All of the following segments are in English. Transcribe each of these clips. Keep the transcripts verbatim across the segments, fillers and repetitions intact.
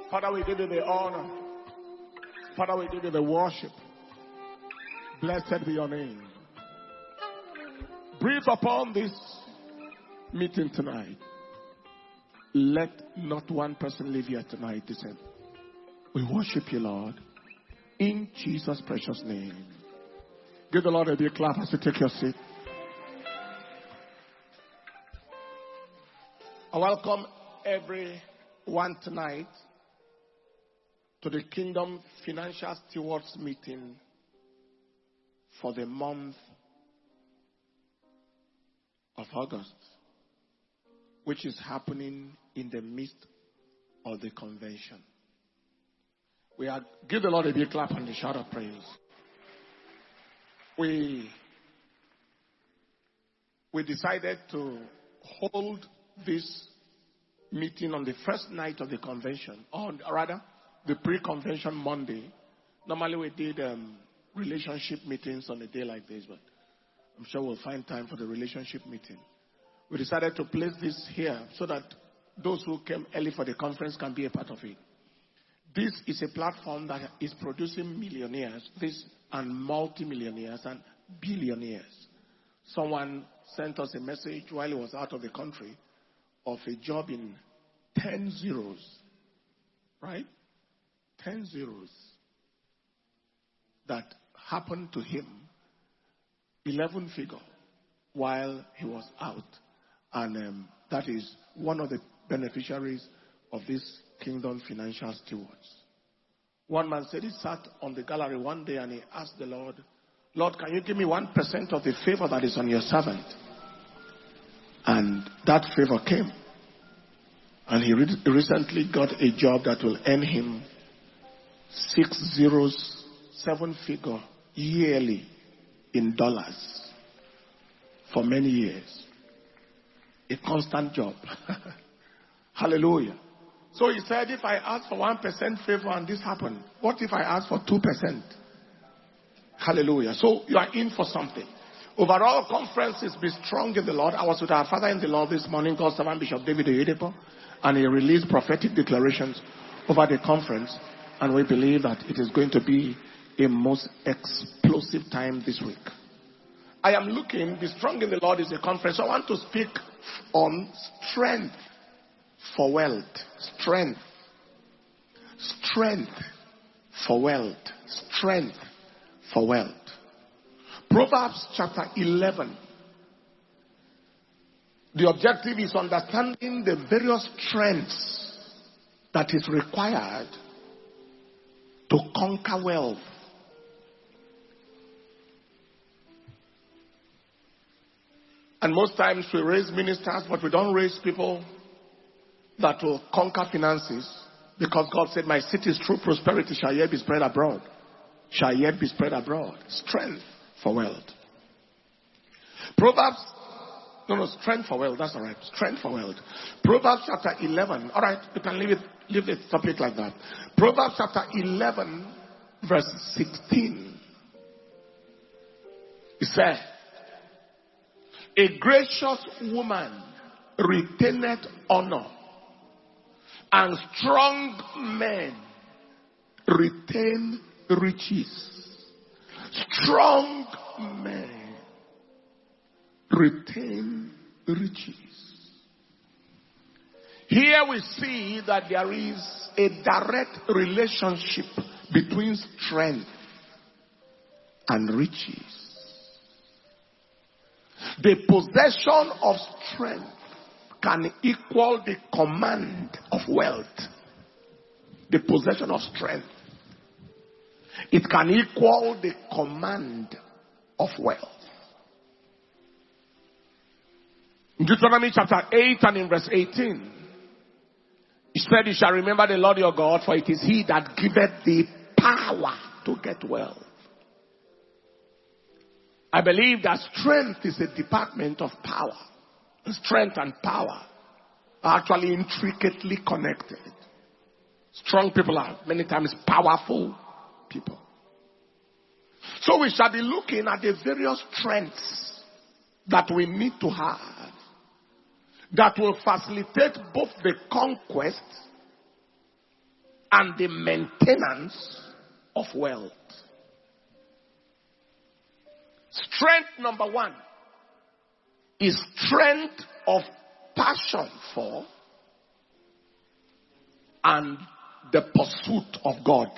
Father, we give you the honor. Father, we give you the worship. Blessed be your name. Breathe upon this meeting tonight. Let not one person leave here tonight the same. We worship you, Lord, in Jesus' precious name. Give the Lord a big clap as you take your seat. I welcome everyone tonight to the Kingdom Financial Stewards meeting for the month of August, which is happening in the midst of the convention. We are give the Lord a big clap and a shout of praise. We we decided to hold this meeting on the first night of the convention, or rather, the pre-convention Monday. Normally we did um, relationship meetings on a day like this, but I'm sure we'll find time for the relationship meeting. We decided to place this here so that those who came early for the conference can be a part of it. This is a platform that is producing millionaires, this and multimillionaires and billionaires. Someone sent us a message while he was out of the country of a job in ten zeros, right? Ten zeros that happened to him, eleven figure, while he was out. And um, that is one of the beneficiaries of this Kingdom Financial Stewards. One man said he sat on the gallery one day and he asked the Lord, Lord, can you give me one percent of the favor that is on your servant? And that favor came. And he re- recently got a job that will earn him six zeros, seven figure yearly in dollars for many years. A constant job. Hallelujah. So he said, if I ask for one percent favor and this happened, what if I ask for two percent? Hallelujah. So you are in for something. Overall conferences, be strong in the Lord. I was with our father in the Lord this morning, God's servant Bishop David Oyedepo, and he released prophetic declarations over the conference, and we believe that it is going to be a most explosive time this week. I am looking, be strong in the Lord is a conference. I want to speak on strength for wealth. Strength. Strength for wealth. Strength for wealth. Proverbs chapter eleven. The objective is understanding the various strengths that is required to conquer wealth. And most times we raise ministers, but we don't raise people that will conquer finances, because God said, my city's true prosperity shall yet be spread abroad. Shall yet be spread abroad. Strength for wealth. Proverbs, no, no, strength for wealth, that's all right. Strength for wealth. Proverbs chapter eleven, all right, you can leave it, leave the topic like that. Proverbs chapter eleven, verse sixteen. It says, a gracious woman retaineth honor, and strong men retain riches. Strong men retain riches. Here we see that there is a direct relationship between strength and riches. The possession of strength can equal the command of wealth. The possession of strength. It can equal the command of wealth. In Deuteronomy chapter eight and in verse eighteen, he said, you shall remember the Lord your God, for it is he that giveth thee power to get wealth. I believe that strength is a department of power. Strength and power are actually intricately connected. Strong people are many times powerful people. So we shall be looking at the various strengths that we need to have that will facilitate both the conquest and the maintenance of wealth. Strength number one is strength of passion for and the pursuit of God.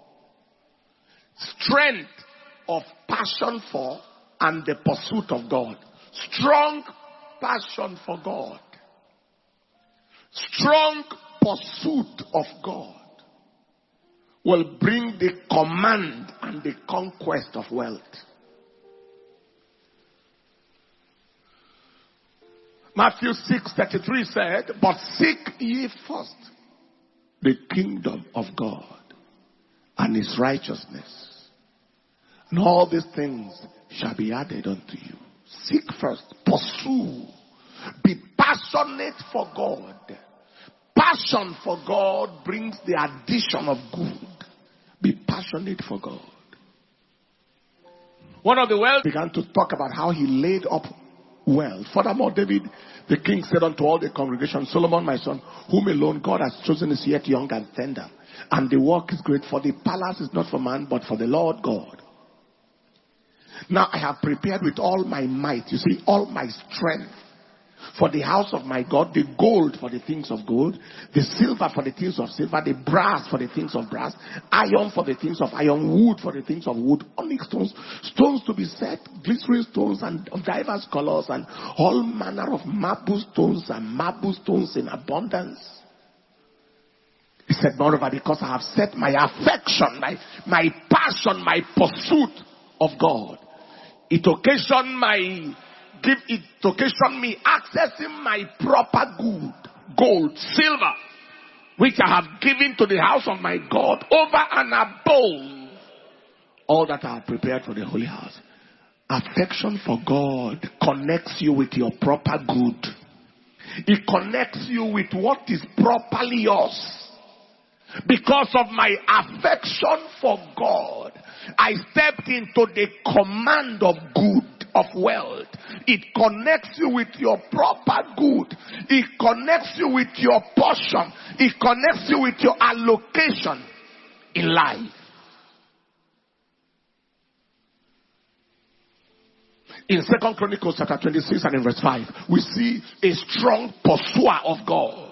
Strength of passion for and the pursuit of God. Strong passion for God. Strong pursuit of God will bring the command and the conquest of wealth. Matthew six thirty-three said, but seek ye first the kingdom of God and his righteousness, and all these things shall be added unto you. Seek first, pursue, be passionate for God. Passion for God brings the addition of good. Be passionate for God. One of the wealth began to talk about how he laid up wealth. Furthermore, David, the king, said unto all the congregation, Solomon, my son, whom alone God has chosen, is yet young and tender, and the work is great, for the palace is not for man, but for the Lord God. Now I have prepared with all my might, you see, all my strength, for the house of my God, the gold for the things of gold, the silver for the things of silver, the brass for the things of brass, iron for the things of iron, wood for the things of wood, onyx stones, stones to be set, glittering stones and of diverse colors, and all manner of marble stones and marble stones in abundance. He said, moreover, because I have set my affection, my, my passion, my pursuit of God, it occasioned my Give it to occasion me accessing my proper good, gold, silver, which I have given to the house of my God over and above all that I have prepared for the holy house. Affection for God connects you with your proper good. It connects you with what is properly yours. Because of my affection for God, I stepped into the command of good, of wealth. It connects you with your proper good. It connects you with your portion. It connects you with your allocation in life. In Second Chronicles chapter twenty-six and in verse five, we see a strong pursuer of God.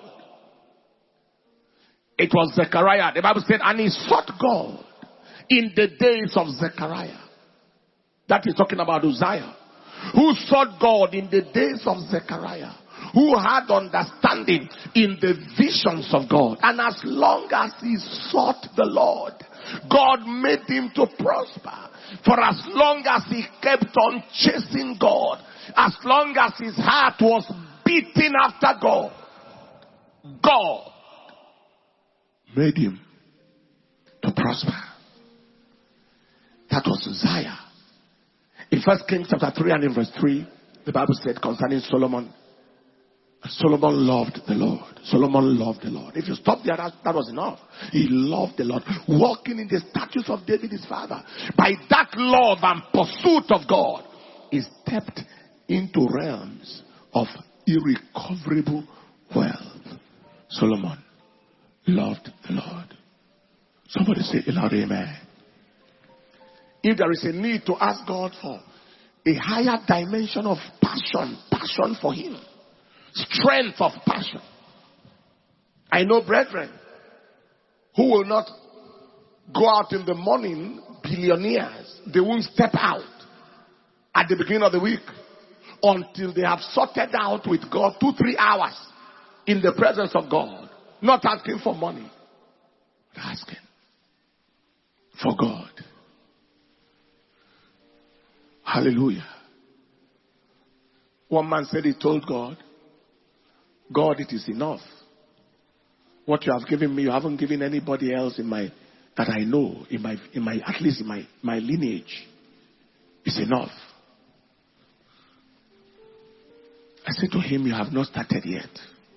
It was Zechariah. The Bible said, and he sought God in the days of Zechariah. That is talking about Uzziah, who sought God in the days of Zechariah, who had understanding in the visions of God. And as long as he sought the Lord, God made him to prosper. For as long as he kept on chasing God, as long as his heart was beating after God, God made him to prosper. That was Uzziah. In First Kings chapter three and in verse three, the Bible said concerning Solomon, Solomon loved the Lord. Solomon loved the Lord. If you stop there, that, that was enough. He loved the Lord. Walking in the statutes of David his father. By that love and pursuit of God, he stepped into realms of irrecoverable wealth. Solomon loved the Lord. Somebody say loud amen. If there is a need to ask God for a higher dimension of passion, passion for him, strength of passion. I know brethren who will not go out in the morning, billionaires. They won't step out at the beginning of the week until they have sorted out with God two, three hours in the presence of God. Not asking for money, but asking for God. Hallelujah. One man said he told God, God, it is enough. What you have given me, you haven't given anybody else in my, that I know, in my, in my, at least in my, my lineage. It's enough. I said to him, you have not started yet.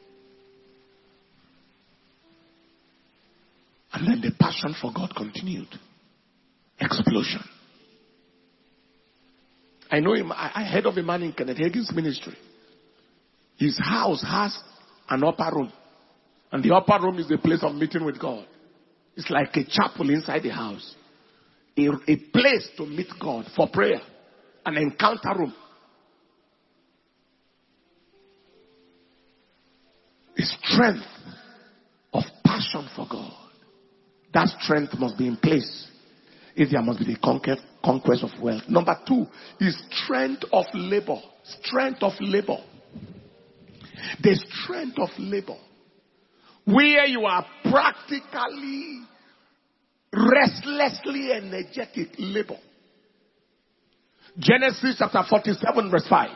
And then the passion for God continued. Explosion. I know him. I, I heard of a man in Kenneth Hagin's ministry. His house has an upper room. And the upper room is the place of meeting with God. It's like a chapel inside the house. A, a place to meet God for prayer. An encounter room. A strength of passion for God. That strength must be in place if there must be the conquest, conquest of wealth. Number two is strength of labor. Strength of labor. The strength of labor. Where you are practically, restlessly energetic labor. Genesis chapter forty-seven verse five.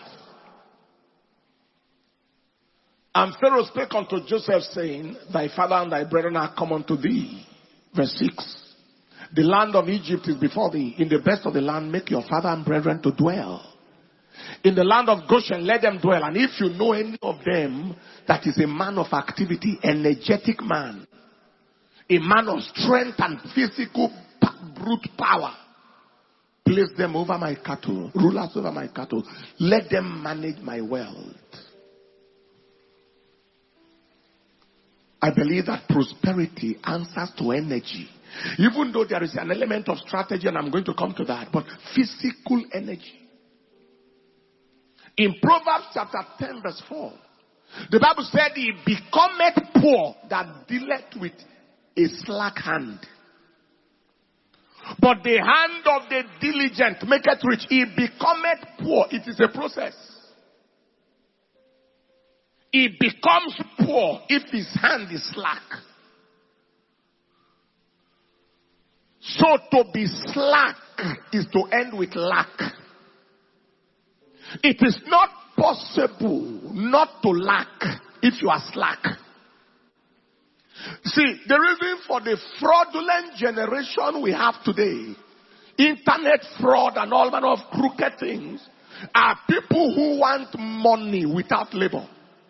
And Pharaoh spake unto Joseph, saying, Thy father and thy brethren are come unto thee. Verse six. The land of Egypt is before thee. In the best of the land, make your father and brethren to dwell. In the land of Goshen, let them dwell. And if you know any of them that is a man of activity, energetic man, a man of strength and physical brute power, place them over my cattle, rulers over my cattle. Let them manage my wealth. I believe that prosperity answers to energy. Even though there is an element of strategy, and I'm going to come to that, but physical energy. In Proverbs chapter ten verse four, the Bible said, He becometh poor that dealeth with a slack hand. But the hand of the diligent maketh rich. He becometh poor. It is a process. He becomes poor if his hand is slack. So to be slack is to end with lack. It is not possible not to lack if you are slack. See, the reason for the fraudulent generation we have today, internet fraud and all manner of crooked things, are people who want money without labor.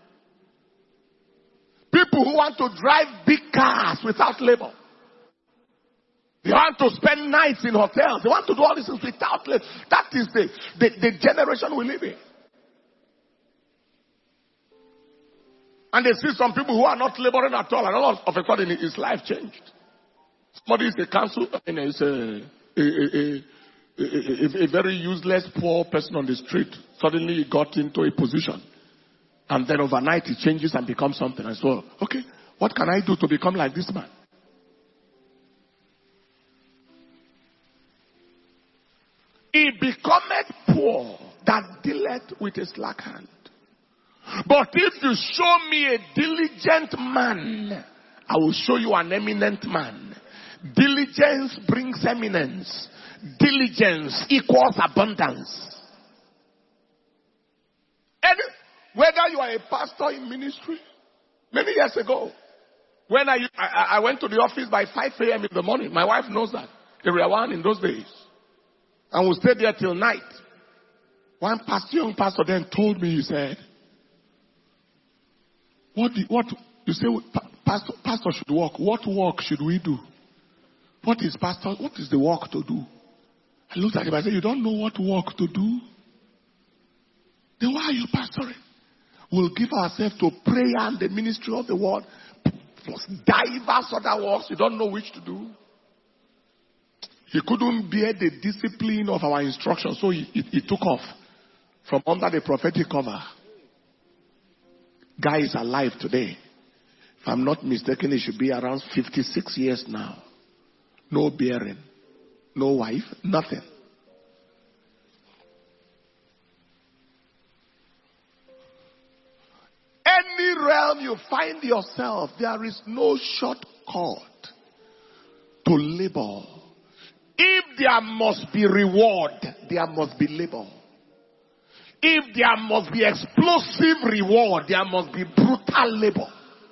People who want to drive big cars without labor. They want to spend nights in hotels. They want to do all these things without labor. That is the, the, the generation we live in. And they see some people who are not laboring at all, and all of a sudden his life changed. Somebody is a council, I mean, is a, a, a, a, a, a very useless poor person on the street. Suddenly he got into a position. And then overnight he changes and becomes something. And so, okay, what can I do to become like this man? He becometh poor that dealeth with a slack hand. But if you show me a diligent man, I will show you an eminent man. Diligence brings eminence. Diligence equals abundance. And whether you are a pastor in ministry, many years ago, when I, I, I went to the office by five a.m. in the morning, my wife knows that, area one in those days, and we stayed there till night. One pastor, young pastor then told me, he said, what, do, what you say, pastor, pastor should work. What work should we do? What is pastor, what is the work to do? I looked at him, I said, you don't know what work to do? Then why are you pastoring? We'll give ourselves to prayer and the ministry of the word, plus diverse other works you don't know which to do. He couldn't bear the discipline of our instruction, so he, he, he took off from under the prophetic cover. Guy is alive today. If I'm not mistaken, he should be around fifty-six years now. No bearing, no wife, nothing. Any realm you find yourself, there is no shortcut to labor. If there must be reward, there must be labor. If there must be explosive reward, there must be brutal labor.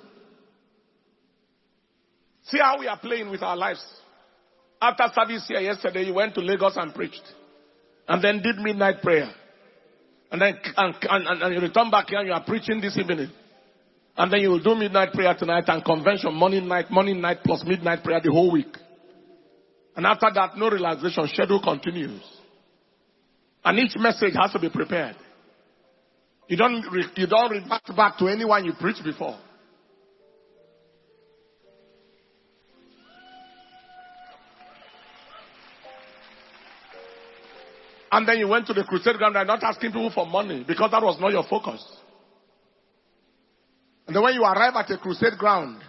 See how we are playing with our lives. After service here yesterday, you went to Lagos and preached. And then did midnight prayer. And then and, and, and you return back here and you are preaching this evening. And then you will do midnight prayer tonight and convention, morning, night, morning, night plus midnight prayer the whole week. And after that, no relaxation. Schedule continues. And each message has to be prepared. You don't, re, you don't revert back to anyone you preached before. And then you went to the crusade ground and not asking people for money because that was not your focus. And then when you arrive at a crusade ground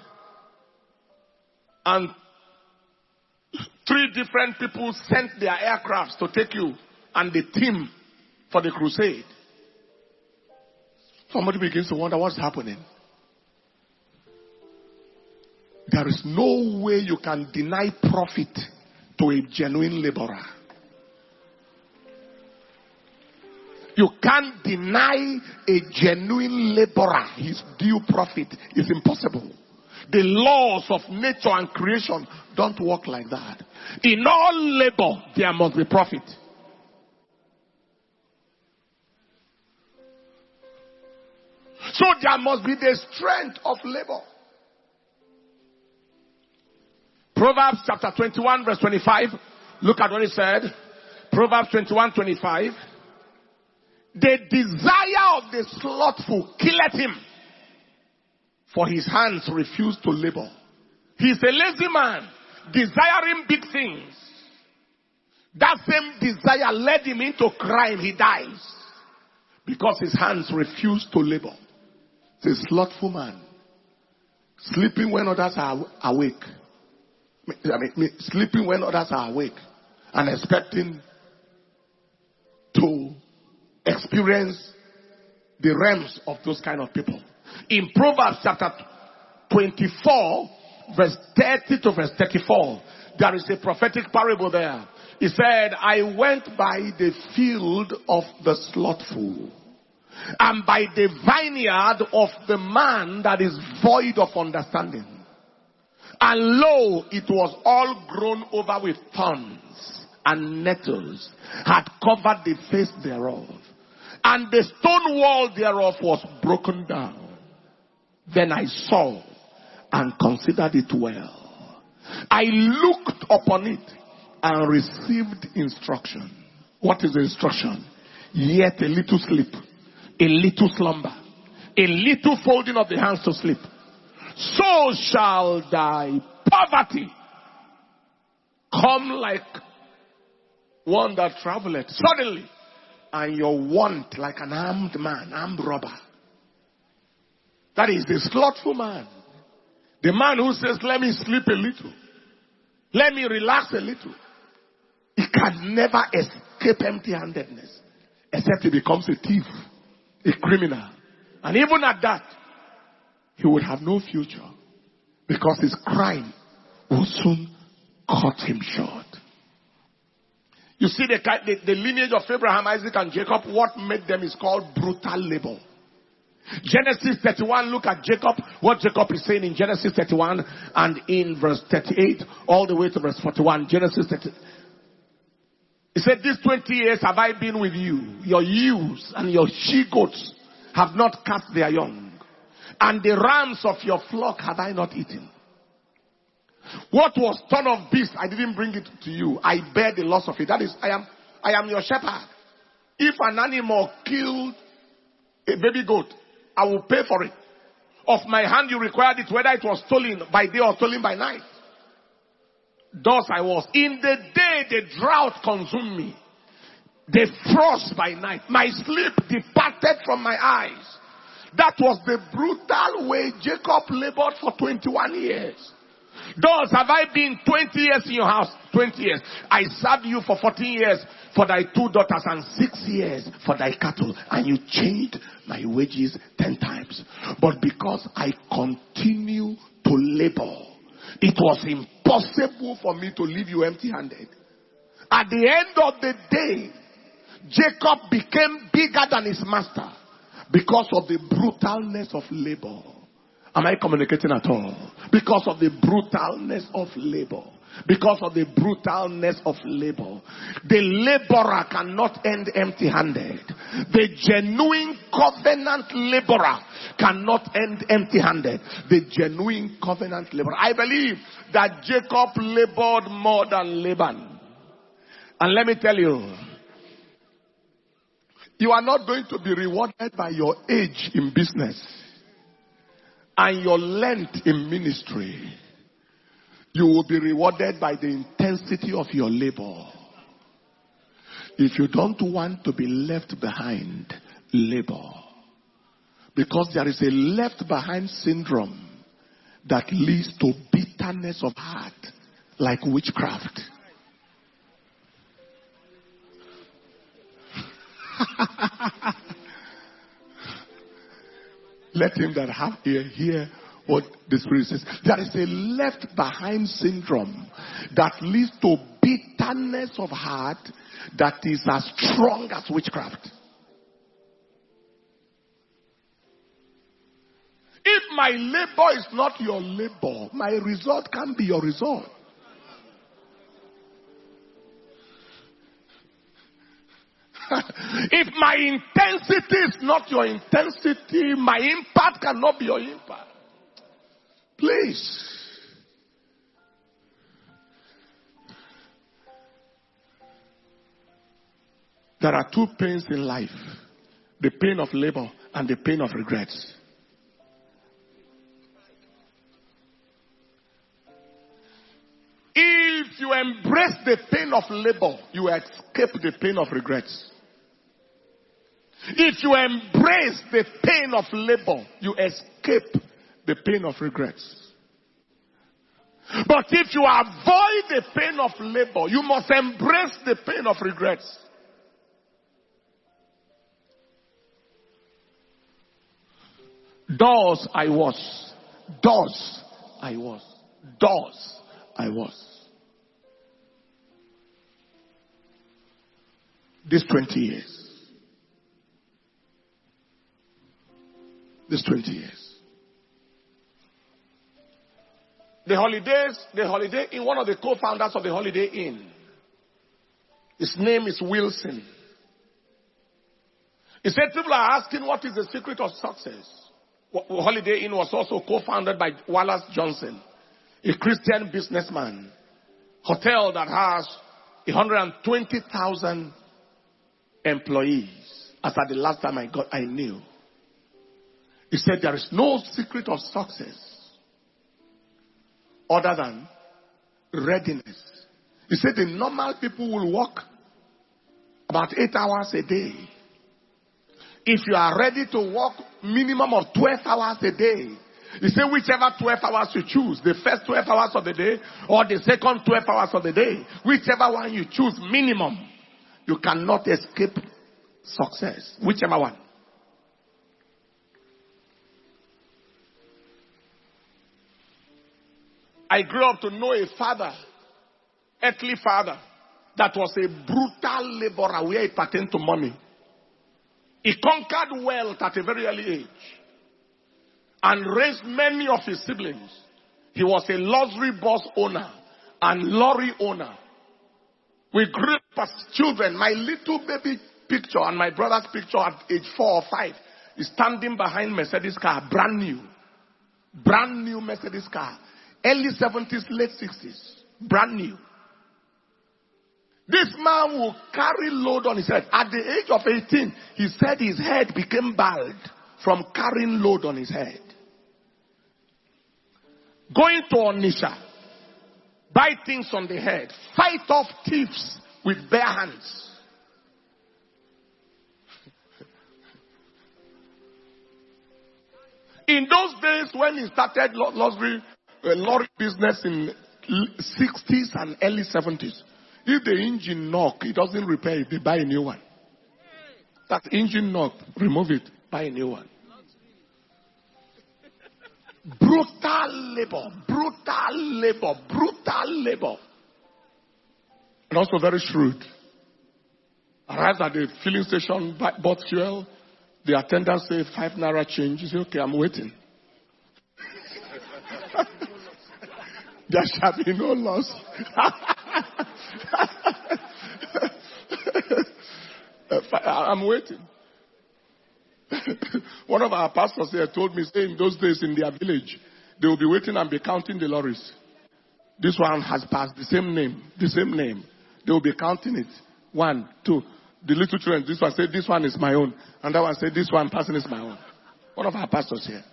and three different people sent their aircrafts to take you and the team for the crusade, somebody begins to wonder what's happening. There is no way you can deny profit to a genuine laborer. You can't deny a genuine laborer his due profit. It's impossible. The laws of nature and creation don't work like that. In all labor, there must be profit. So there must be the strength of labor. Proverbs chapter twenty-one verse twenty-five. Look at what it said. Proverbs twenty-one twenty-five. The desire of the slothful killeth him, for his hands refuse to labor. He is a lazy man, desiring big things. That same desire led him into crime. He dies because his hands refuse to labor. It's a slothful man, sleeping when others are awake. I mean, sleeping when others are awake and expecting to experience the realms of those kind of people. In Proverbs chapter twenty-four, verse thirty to verse thirty-four, there is a prophetic parable there. He said, I went by the field of the slothful, and by the vineyard of the man that is void of understanding. And lo, it was all grown over with thorns, and nettles had covered the face thereof. And the stone wall thereof was broken down. Then I saw and considered it well. I looked upon it and received instruction. What is the instruction? Yet a little sleep, a little slumber, a little folding of the hands to sleep. So shall thy poverty come like one that traveleth suddenly, and your want like an armed man, armed robber. That is the slothful man. The man who says, let me sleep a little. Let me relax a little. He can never escape empty-handedness except he becomes a thief, a criminal. And even at that, he would have no future because his crime will soon cut him short. You see the, the, the lineage of Abraham, Isaac, and Jacob, what made them is called brutal labor. Genesis thirty-one, look at Jacob, what Jacob is saying in Genesis thirty-one and in verse thirty-eight, all the way to verse forty-one. Genesis thirty. He said, these twenty years have I been with you. Your ewes and your she-goats have not cast their young, and the rams of your flock have I not eaten. What was torn of beast, I didn't bring it to you. I bear the loss of it. That is, I am, I am your shepherd. If an animal killed a baby goat, I will pay for it. Of my hand you required it, whether it was stolen by day or stolen by night. Thus I was. In the day the drought consumed me, the frost by night. My sleep departed from my eyes. That was the brutal way Jacob labored for twenty-one years. Thus have I been twenty years in your house. twenty years. I served you for fourteen years for thy two daughters and six years for thy cattle. And you changed my wages ten times. But because I continue to labor, it was impossible for me to leave you empty-handed. At the end of the day, Jacob became bigger than his master because of the brutalness of labor. Am I communicating at all? Because of the brutalness of labor. Because of the brutalness of labor. The laborer cannot end empty-handed. The genuine covenant laborer cannot end empty-handed. The genuine covenant laborer. I believe that Jacob labored more than Laban. And let me tell you, you are not going to be rewarded by your age in business and your length in ministry. You will be rewarded by the intensity of your labor. if you don't want to be left behind, labor. Because there is a left behind syndrome that leads to bitterness of heart, like witchcraft. Let him that have ear hear what the Spirit says. There is a left behind syndrome that leads to bitterness of heart that is as strong as witchcraft. If my labor is not your labor, my result can be your result. If my intensity is not your intensity, my impact cannot be your impact. Please. There are two pains in life. The pain of labor and the pain of regrets. If you embrace the pain of labor, you escape the pain of regrets. If you embrace the pain of labor, you escape the pain of regrets. But if you avoid the pain of labor, you must embrace the pain of regrets. Doors I was. Doors I was. Doors I was. This twenty years. This twenty years. The holidays, the holiday in one of the co-founders of the Holiday Inn. His name is Wilson. He said people are asking what is the secret of success. Holiday Inn was also co-founded by Wallace Johnson, a Christian businessman. Hotel that has one hundred twenty thousand employees. As at the last time I got, I knew. He said there is no secret of success other than readiness. He said the normal people will work about eight hours a day. If you are ready to work minimum of twelve hours a day, he said whichever twelve hours you choose, the first twelve hours of the day or the second twelve hours of the day, whichever one you choose minimum, you cannot escape success. Whichever one. I grew up to know a father, earthly father, that was a brutal laborer where it pertained to money. He conquered wealth at a very early age and raised many of his siblings. He was a luxury bus owner and lorry owner. We grew up as children. My little baby picture and my brother's picture at age four or five is standing behind Mercedes car, brand new. Brand new Mercedes car. Early seventies, late sixties. Brand new. This man will carry load on his head. At the age of eighteen, he said his head became bald from carrying load on his head. Going to Onisha, buy things on the head, fight off thieves with bare hands. In those days when he started luxury uh, lorry business in sixties and early seventies, if the engine knock, he doesn't repair it, they buy a new one. That engine knock, remove it, buy a new one. Brutal labor, brutal labor, brutal labor. And also very shrewd. Arrived at the filling station, bought fuel. The attendant said, five naira change. He said, okay, I'm waiting. There shall be no loss. I'm waiting. One of our pastors here told me, say in those days in their village, they will be waiting and be counting the lorries. This one has passed, the same name, the same name. They will be counting it. One, two. The little children, this one said, this one is my own. And that one said, this one person is my own. One of our pastors here.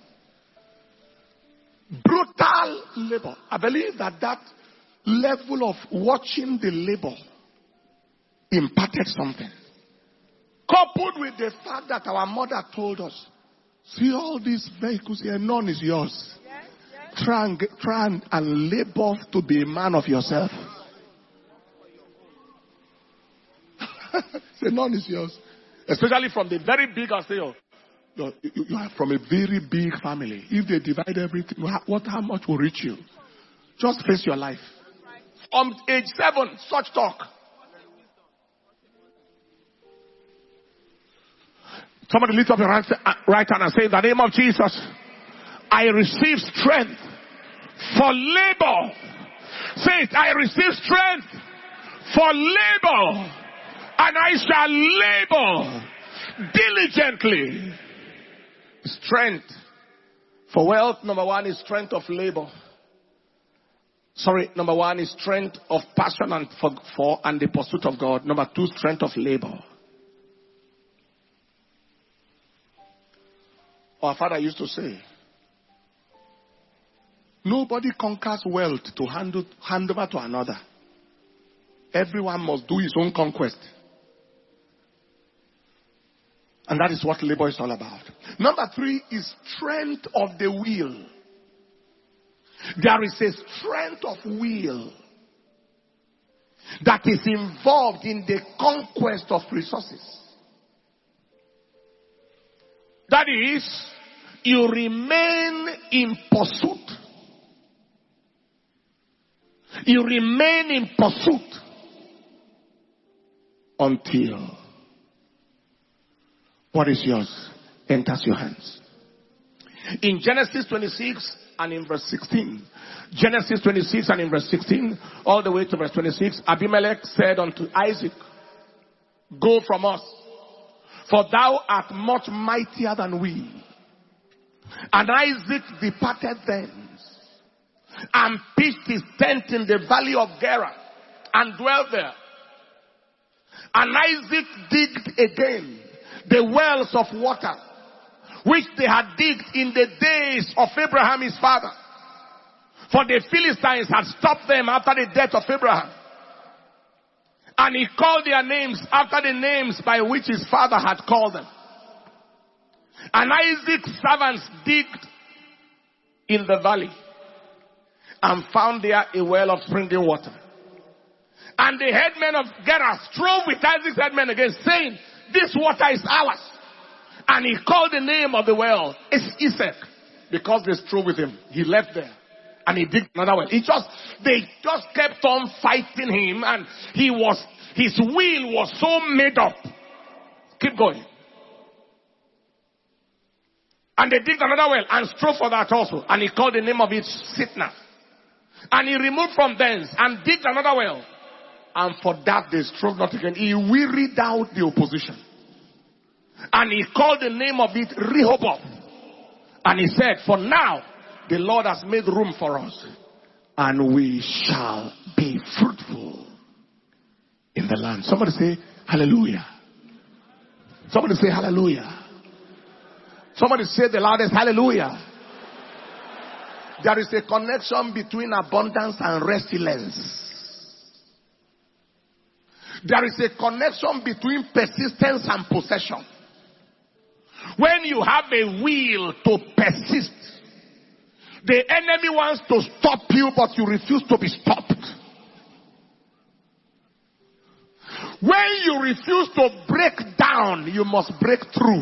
Brutal labor. I believe that that level of watching the labor imparted something. Coupled with the fact that our mother told us, see all these vehicles here, none is yours. Yes, yes. Try, and get, try and, and labor to be a man of yourself. Say none is yours. Especially from the very big, I say, oh, you, you are from a very big family. If they divide everything, what, how much will reach you? Just face your life. From age seven, such talk. Somebody lift up your right hand and say, in the name of Jesus, I receive strength for labor. Say it, I receive strength for labor. And I shall labor diligently. Strength for wealth, number one, is strength of labor. Sorry, number one is strength of passion and for, for and the pursuit of God. Number two, strength of labor. Our father used to say, nobody conquers wealth to hand, hand over to another. Everyone must do his own conquest. And that is what labor is all about. Number three is strength of the will. There is a strength of will that is involved in the conquest of resources. That is, you remain in pursuit. You remain in pursuit until what is yours enters your hands. In Genesis twenty-six and in verse sixteen, Genesis twenty-six and in verse sixteen, all the way to verse twenty-six, Abimelech said unto Isaac, go from us, for thou art much mightier than we. And Isaac departed thence, and pitched his tent in the valley of Gerar, and dwelt there. And Isaac digged again the wells of water, which they had digged in the days of Abraham his father. For the Philistines had stopped them after the death of Abraham. And he called their names after the names by which his father had called them. And Isaac's servants digged in the valley and found there a well of springing water. And the headmen of Gerar strove with Isaac's headmen again, saying, this water is ours. And he called the name of the well Esek, because they strove with him. He left there and he digged another well. He just, they just kept on fighting him, and he was, his will was so made up. Keep going. And they digged another well and strove for that also. And he called the name of it Sitnah. And he removed from thence and digged another well. And for that they strove not again. He wearied out the opposition. And he called the name of it Rehoboth. And he said, for now the Lord has made room for us, and we shall be fruitful in the land. Somebody say hallelujah. Somebody say hallelujah. Somebody say the loudest hallelujah. There is a connection between abundance and resilience. There is a connection between persistence and possession. When you have a will to persist, the enemy wants to stop you, but you refuse to be stopped. When you refuse to break down, you must break through.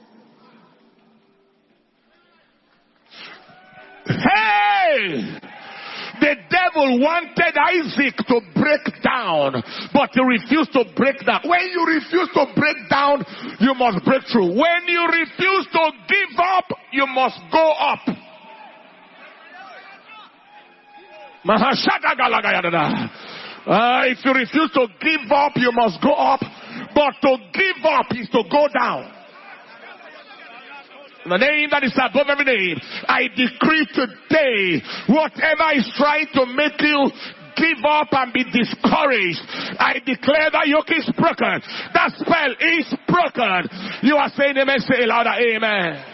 Hey! The devil wanted Isaac to break down, but he refused to break down. When you refuse to break down, you must break through. When you refuse to give up, you must go up. Uh, if you refuse to give up, you must go up. But to give up is to go down. The name that is above every name, I decree today, whatever is trying to make you give up and be discouraged, I declare that yoke is broken. That spell is broken. You are saying amen, say louder, amen.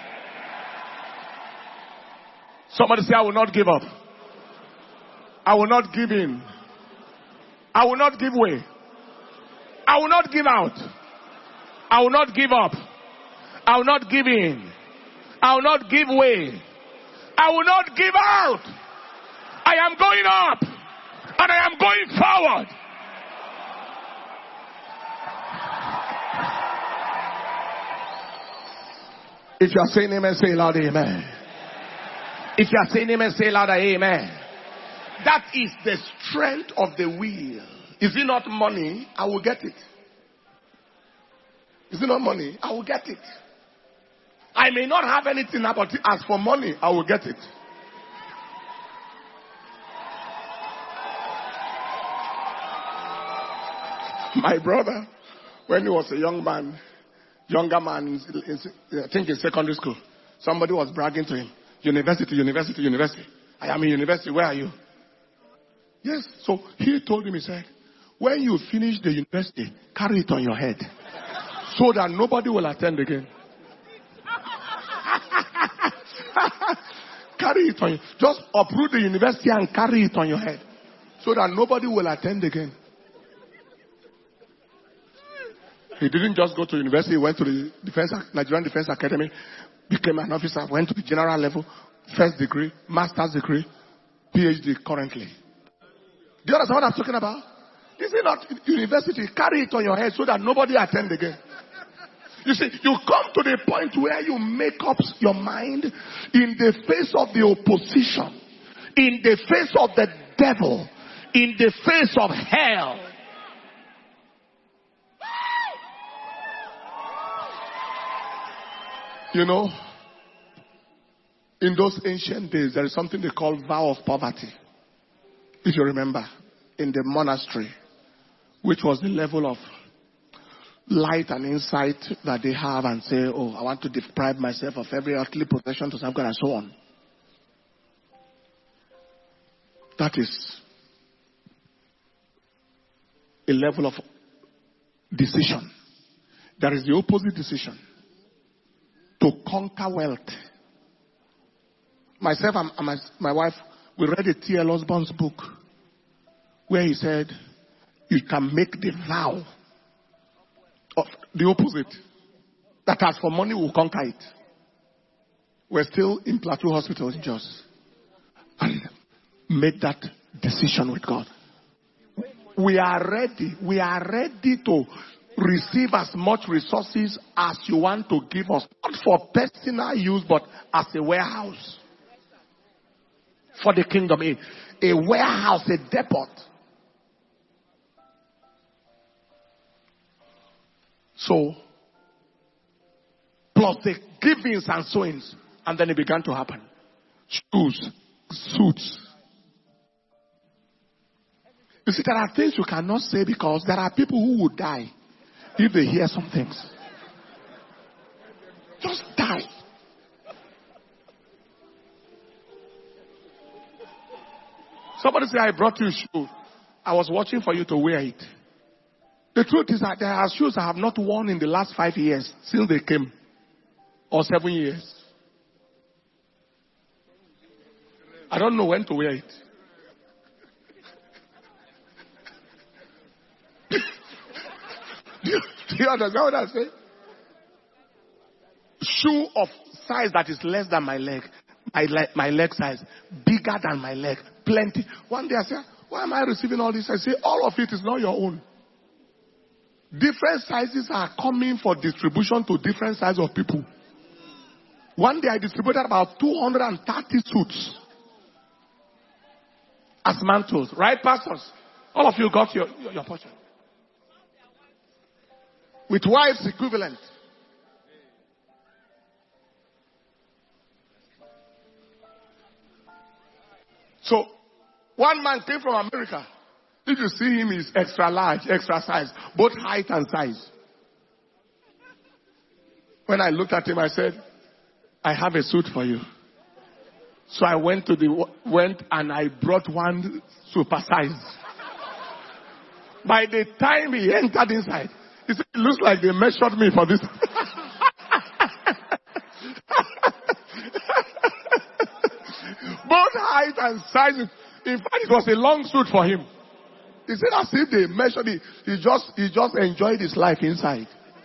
Somebody say, I will not give up. I will not give in. I will not give way. I will not give out. I will not give up. I will not give in. I will not give way. I will not give out. I am going up. And I am going forward. If you are saying amen, say louder amen. If you are saying amen, say louder amen. That is the strength of the will. Is it not money? I will get it. Is it not money? I will get it. I may not have anything about it. As for money, I will get it. My brother, when he was a young man, younger man, in, in, I think in secondary school, somebody was bragging to him, university, university, university. I am in university, where are you? Yes, so he told him, he said, when you finish the university, carry it on your head, so that nobody will attend again. Carry it on you. Just uproot the university and carry it on your head, so that nobody will attend again. He didn't just go to university. He went to the Defense, Nigerian Defense Academy, became an officer, went to the general level, first degree, master's degree, P H D currently. Do you understand what I'm talking about? Is it not university? Carry it on your head so that nobody attend again. You see, you come to the point where you make up your mind in the face of the opposition, in the face of the devil, in the face of hell. You know, in those ancient days, there is something they call vow of poverty. If you remember, in the monastery, which was the level of light and insight that they have and say, oh, I want to deprive myself of every earthly possession to serve God and so on. That is a level of decision. There is the opposite decision. To conquer wealth. Myself and my, my wife, we read a T L Osborne's book where he said, you can make the vow of the opposite. That as for money, we'll conquer it. We're still in Plateau Hospital in Jos. And made that decision with God. We are ready. We are ready to receive as much resources as you want to give us. Not for personal use, but as a warehouse. For the kingdom. A, a warehouse, a depot. So, plus the givings and sowings. And then it began to happen. Shoes, suits. You see, there are things you cannot say because there are people who would die if they hear some things. Just die. Somebody said, I brought you a shoe. I was watching for you to wear it. The truth is that there are shoes I have not worn in the last five years since they came. Or seven years. I don't know when to wear it. Do you, do you understand what I say? Shoe of size that is less than my leg. My, le- my leg size. Bigger than my leg. Plenty. One day I said, why am I receiving all this? I say, all of it is not your own. Different sizes are coming for distribution to different sizes of people. One day I distributed about two hundred thirty suits. As mantles. Right, pastors? All of you got your, your, your portion. With wives equivalent. So, one man came from America. If you see him, he's extra large, extra size. Both height and size. When I looked at him, I said, I have a suit for you. So I went to the, went and I brought one super size. By the time he entered inside, he said, it looks like they measured me for this. Both height and size. In fact, it was a long suit for him. He said as if they mentioned it. He just, he just enjoyed his life inside.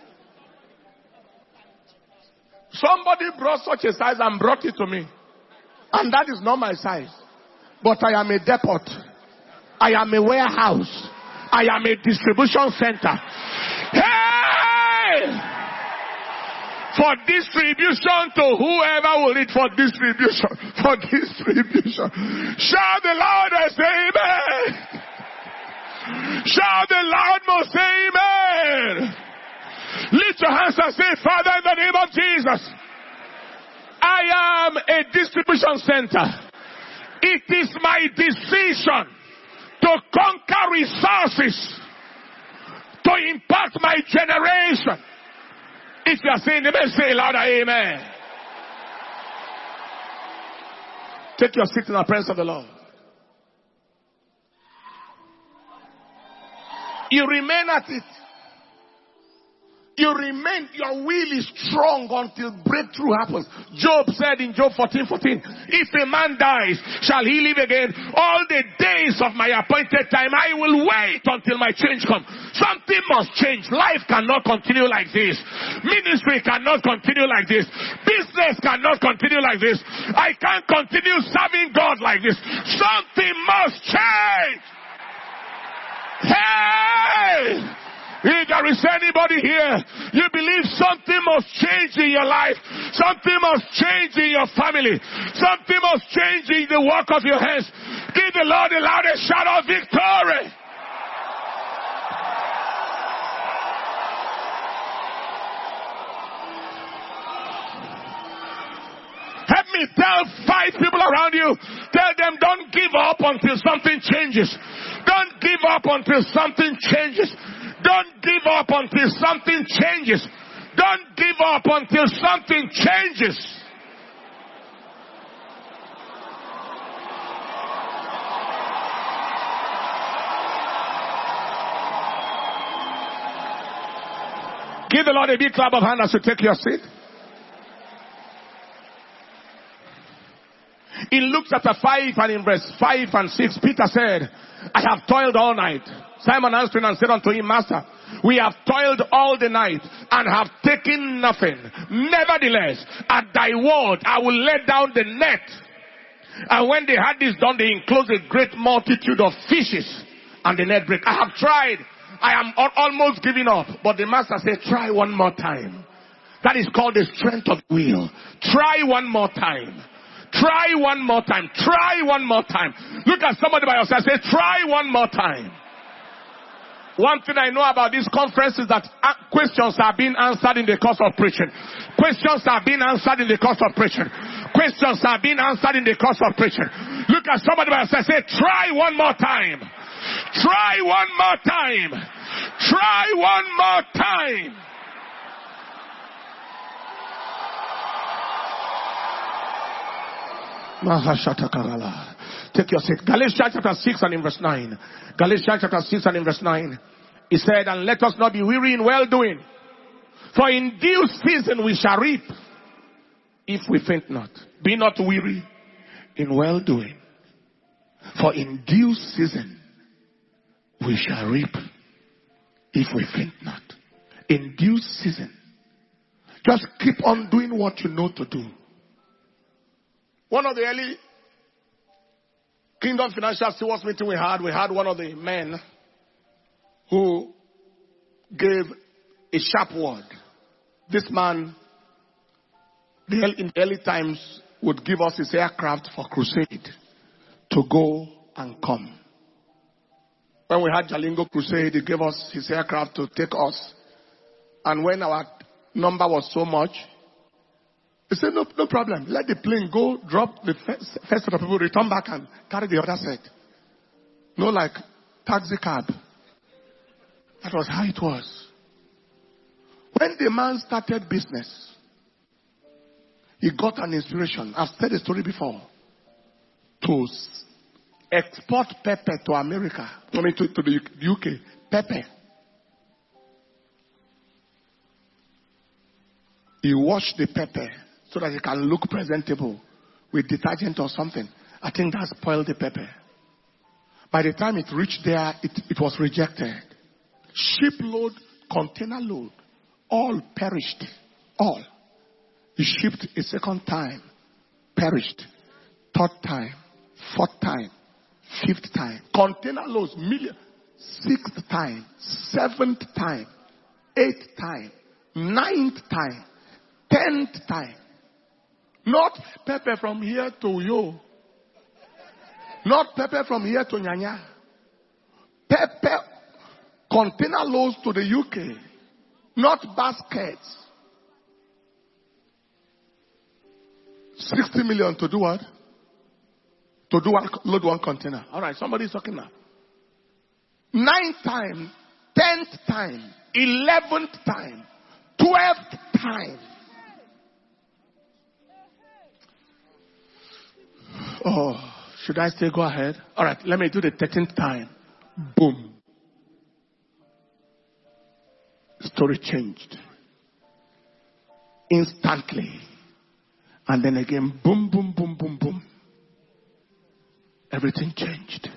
Somebody brought such a size and brought it to me. And that is not my size. But I am a depot. I am a warehouse. I am a distribution center. Hey! For distribution to whoever will need for distribution. For distribution. Shout the loudest amen. Shout the loudest amen. Lift your hands and say, Father, in the name of Jesus, I am a distribution center. It is my decision to conquer resources, to impact my generation. If you are saying amen, say louder, amen. Take your seat in the presence of the Lord. You remain at it. You remain, your will is strong until breakthrough happens. Job said in Job fourteen fourteen, if a man dies, shall he live again? All the days of my appointed time, I will wait until my change comes. Something must change. Life cannot continue like this. Ministry cannot continue like this. Business cannot continue like this. I can't continue serving God like this. Something must change. Hey! If there is anybody here, you believe something must change in your life, something must change in your family, something must change in the work of your hands, give the Lord the loudest shout of victory. Help me tell five people around you, tell them don't give up until something changes. Don't give up until something changes. Don't give up until something changes. Don't give up until something changes. Give the Lord a big clap of hands as you take your seat. In Luke chapter five and in verse five and six, Peter said, I have toiled all night. Simon answered and said unto him, Master, we have toiled all the night and have taken nothing. Nevertheless, at thy word, I will let down the net. And when they had this done, they enclosed a great multitude of fishes, and the net broke. I have tried. I am al- almost giving up. But the master said, try one more time. That is called the strength of will. Try one more time. Try one more time. Try one more time. Look at somebody by yourself. Say, try one more time. One thing I know about this conference is that questions are being answered in the course of preaching. Questions are being answered in the course of preaching. Questions are being answered in the course of preaching. Look at somebody by yourself. Say, try one more time. Try one more time. Try one more time. Take your seat. Galatians chapter six and in verse nine. Galatians chapter six and in verse nine. He said, and let us not be weary in well doing. For in due season we shall reap, if we faint not. Be not weary in well doing. For in due season we shall reap, if we faint not. In due season. Just keep on doing what you know to do. One of the early Kingdom Financial Stewards meeting we had, we had one of the men who gave a sharp word. This man, in the early times, would give us his aircraft for crusade to go and come. When we had Jalingo Crusade, he gave us his aircraft to take us. And when our number was so much, he said, no, no problem. Let the plane go, drop the first, first set of people, return back and carry the other set. No, like taxi cab. That was how it was. When the man started business, he got an inspiration. I've said the story before. To export pepper to America. I mean, to, to the U K. Pepper. He washed the pepper so that it can look presentable with detergent or something. I think that spoiled the pepper. By the time it reached there, it, it was rejected. Shipload, container load, all perished. All. He shipped a second time, perished. Third time, fourth time, fifth time. Container loads, million. Sixth time, seventh time, eighth time, ninth time, tenth time. Not pepper from here to Yo. Not pepper from here to Nyanya. Pepper container loads to the U K. Not baskets. sixty million to do what? To do one, load one container. All right, somebody's talking now. Ninth time, tenth time, eleventh time, twelfth time. Oh, should I still go ahead? All right, let me do the thirteenth time. Boom. Story changed. Instantly. And then again, boom, boom, boom, boom, boom. Everything changed.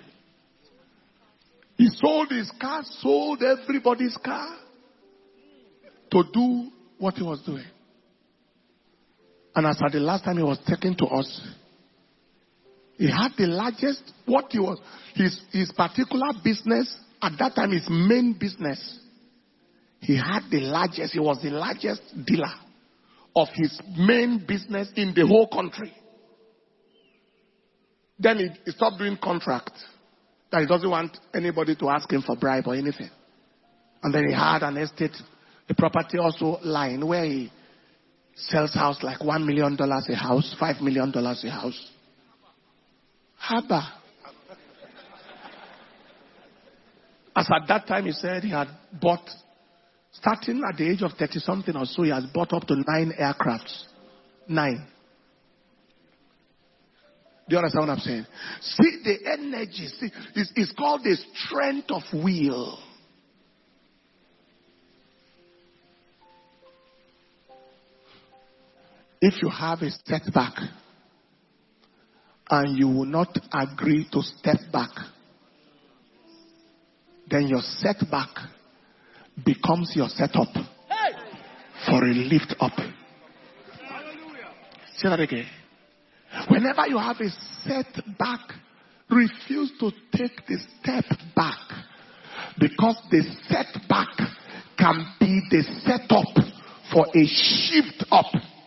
He sold his car, sold everybody's car to do what he was doing. And as at the last time he was taken to us, he had the largest, what he was, his, his particular business, at that time his main business, he had the largest, he was the largest dealer of his main business in the whole country. Then he, he stopped doing contracts. That he doesn't want anybody to ask him for bribe or anything. And then he had an estate, a property also line where he sells house like one million dollars a house, five million dollars a house. Haba. As at that time he said he had bought, starting at the age of thirty something or so, he has bought up to nine aircrafts. Nine. Do you understand what I'm saying? See the energy. See, it's, it's called the strength of will. If you have a setback and you will not agree to step back, then your setback becomes your setup for a lift up. Say that again. Whenever you have a setback, refuse to take the step back, because the setback can be the setup for a shift up.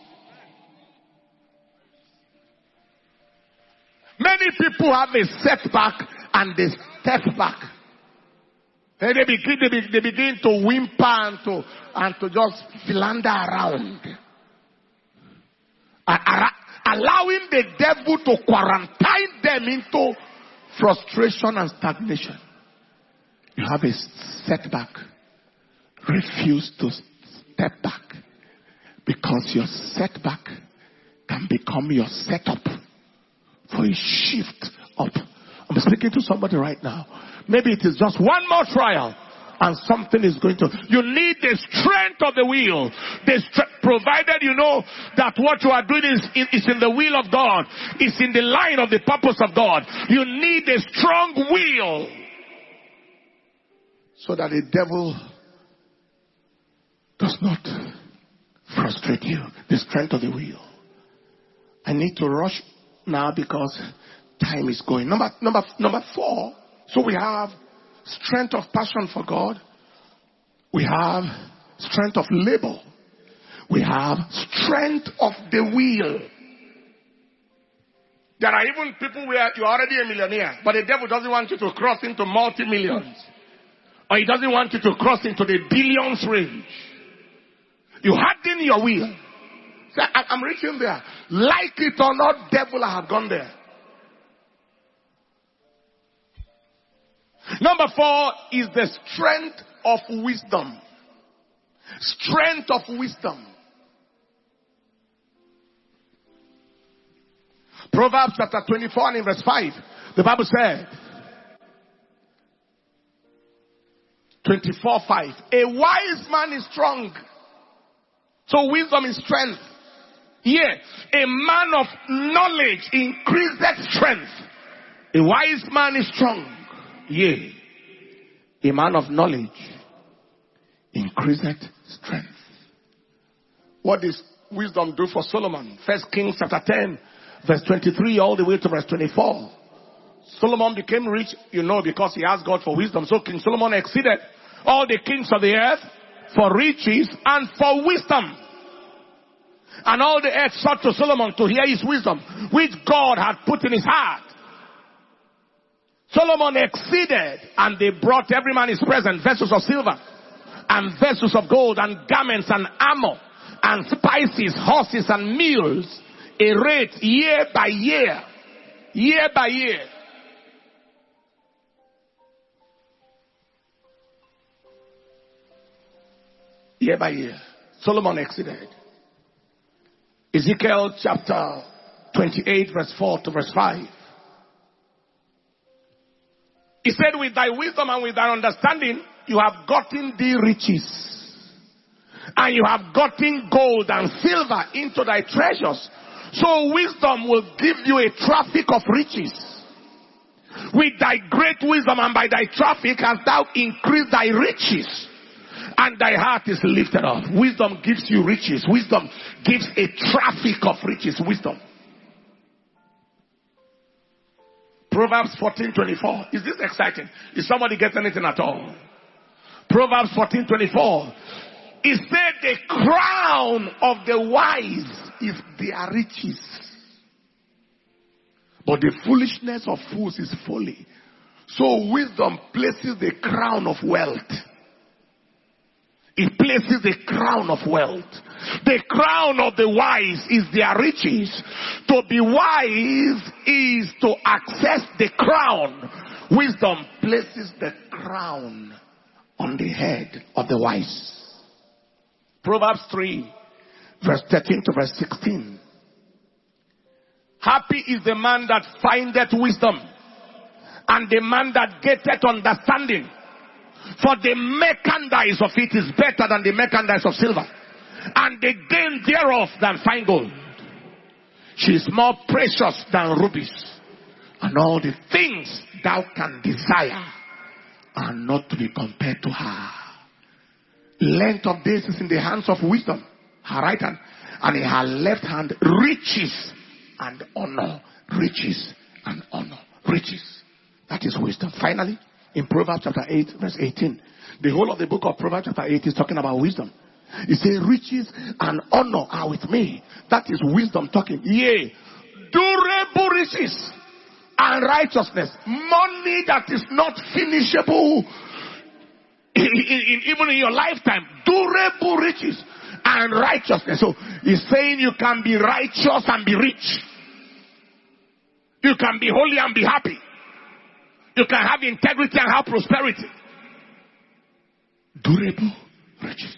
Many people have a setback and they step back. And they begin, they, be, they begin to whimper and to, and to just philander around. And, allowing the devil to quarantine them into frustration and stagnation. You have a setback. Refuse to step back, because your setback can become your setup for a shift up. I'm speaking to somebody right now. Maybe it is just one more trial and something is going to. You need the strength of the will. The stre- provided you know that what you are doing is, is in the will of God. It's in the line of the purpose of God. You need a strong will, so that the devil does not frustrate you. The strength of the will. I need to rush now because time is going. Number, number, number four. So we have strength of passion for God. We have strength of labor. We have strength of the will. There are even people where you're already a millionaire, but the devil doesn't want you to cross into multi-millions. Or he doesn't want you to cross into the billions range. You harden your will. Say, I'm reaching there. Like it or not, devil, I have gone there. Number four is the strength of wisdom. Strength of wisdom. Proverbs chapter twenty-four and verse five. The Bible said, twenty-four five. A wise man is strong. So wisdom is strength. Yes, a man of knowledge increases strength. A wise man is strong. Yea, a man of knowledge increaseth strength. What does wisdom do for Solomon? First Kings chapter ten, verse twenty-three all the way to verse twenty-four. Solomon became rich, you know, because he asked God for wisdom. So King Solomon exceeded all the kings of the earth for riches and for wisdom. And all the earth sought to Solomon to hear his wisdom, which God had put in his heart. Solomon exceeded, and they brought every man his present, vessels of silver, and vessels of gold, and garments, and armor, and spices, horses, and mules, a rate year by year. Year by year. Year by year. Solomon exceeded. Ezekiel chapter twenty-eight, verse four to verse five. He said, with thy wisdom and with thy understanding, you have gotten thee riches. And you have gotten gold and silver into thy treasures. So wisdom will give you a traffic of riches. With thy great wisdom and by thy traffic hast thou increased thy riches. And thy heart is lifted up. Wisdom gives you riches. Wisdom gives a traffic of riches. Wisdom. Proverbs fourteen twenty-four. Is this exciting? Is somebody getting anything at all? Proverbs fourteen twenty-four. It said the crown of the wise is their riches. But the foolishness of fools is folly. So wisdom places the crown of wealth. It places the crown of wealth. The crown of the wise is their riches. To be wise is to access the crown. Wisdom places the crown on the head of the wise. Proverbs three, verse thirteen to verse sixteen. Happy is the man that findeth wisdom, and the man that getteth understanding. For the merchandise of it is better than the merchandise of silver, and the gain thereof than fine gold. She is more precious than rubies, and all the things thou can desire are not to be compared to her. Length of days is in the hands of wisdom, her right hand, and in her left hand riches and honor. Riches and honor. Riches. That is wisdom. Finally, in Proverbs chapter eight, verse eighteen, the whole of the book of Proverbs chapter eight is talking about wisdom. It says, riches and honor are with me. That is wisdom talking. Yea, durable riches and righteousness. Money that is not finishable in, in, even in your lifetime. Durable riches and righteousness. So he's saying you can be righteous and be rich. You can be holy and be happy. You can have integrity and have prosperity. Durable riches.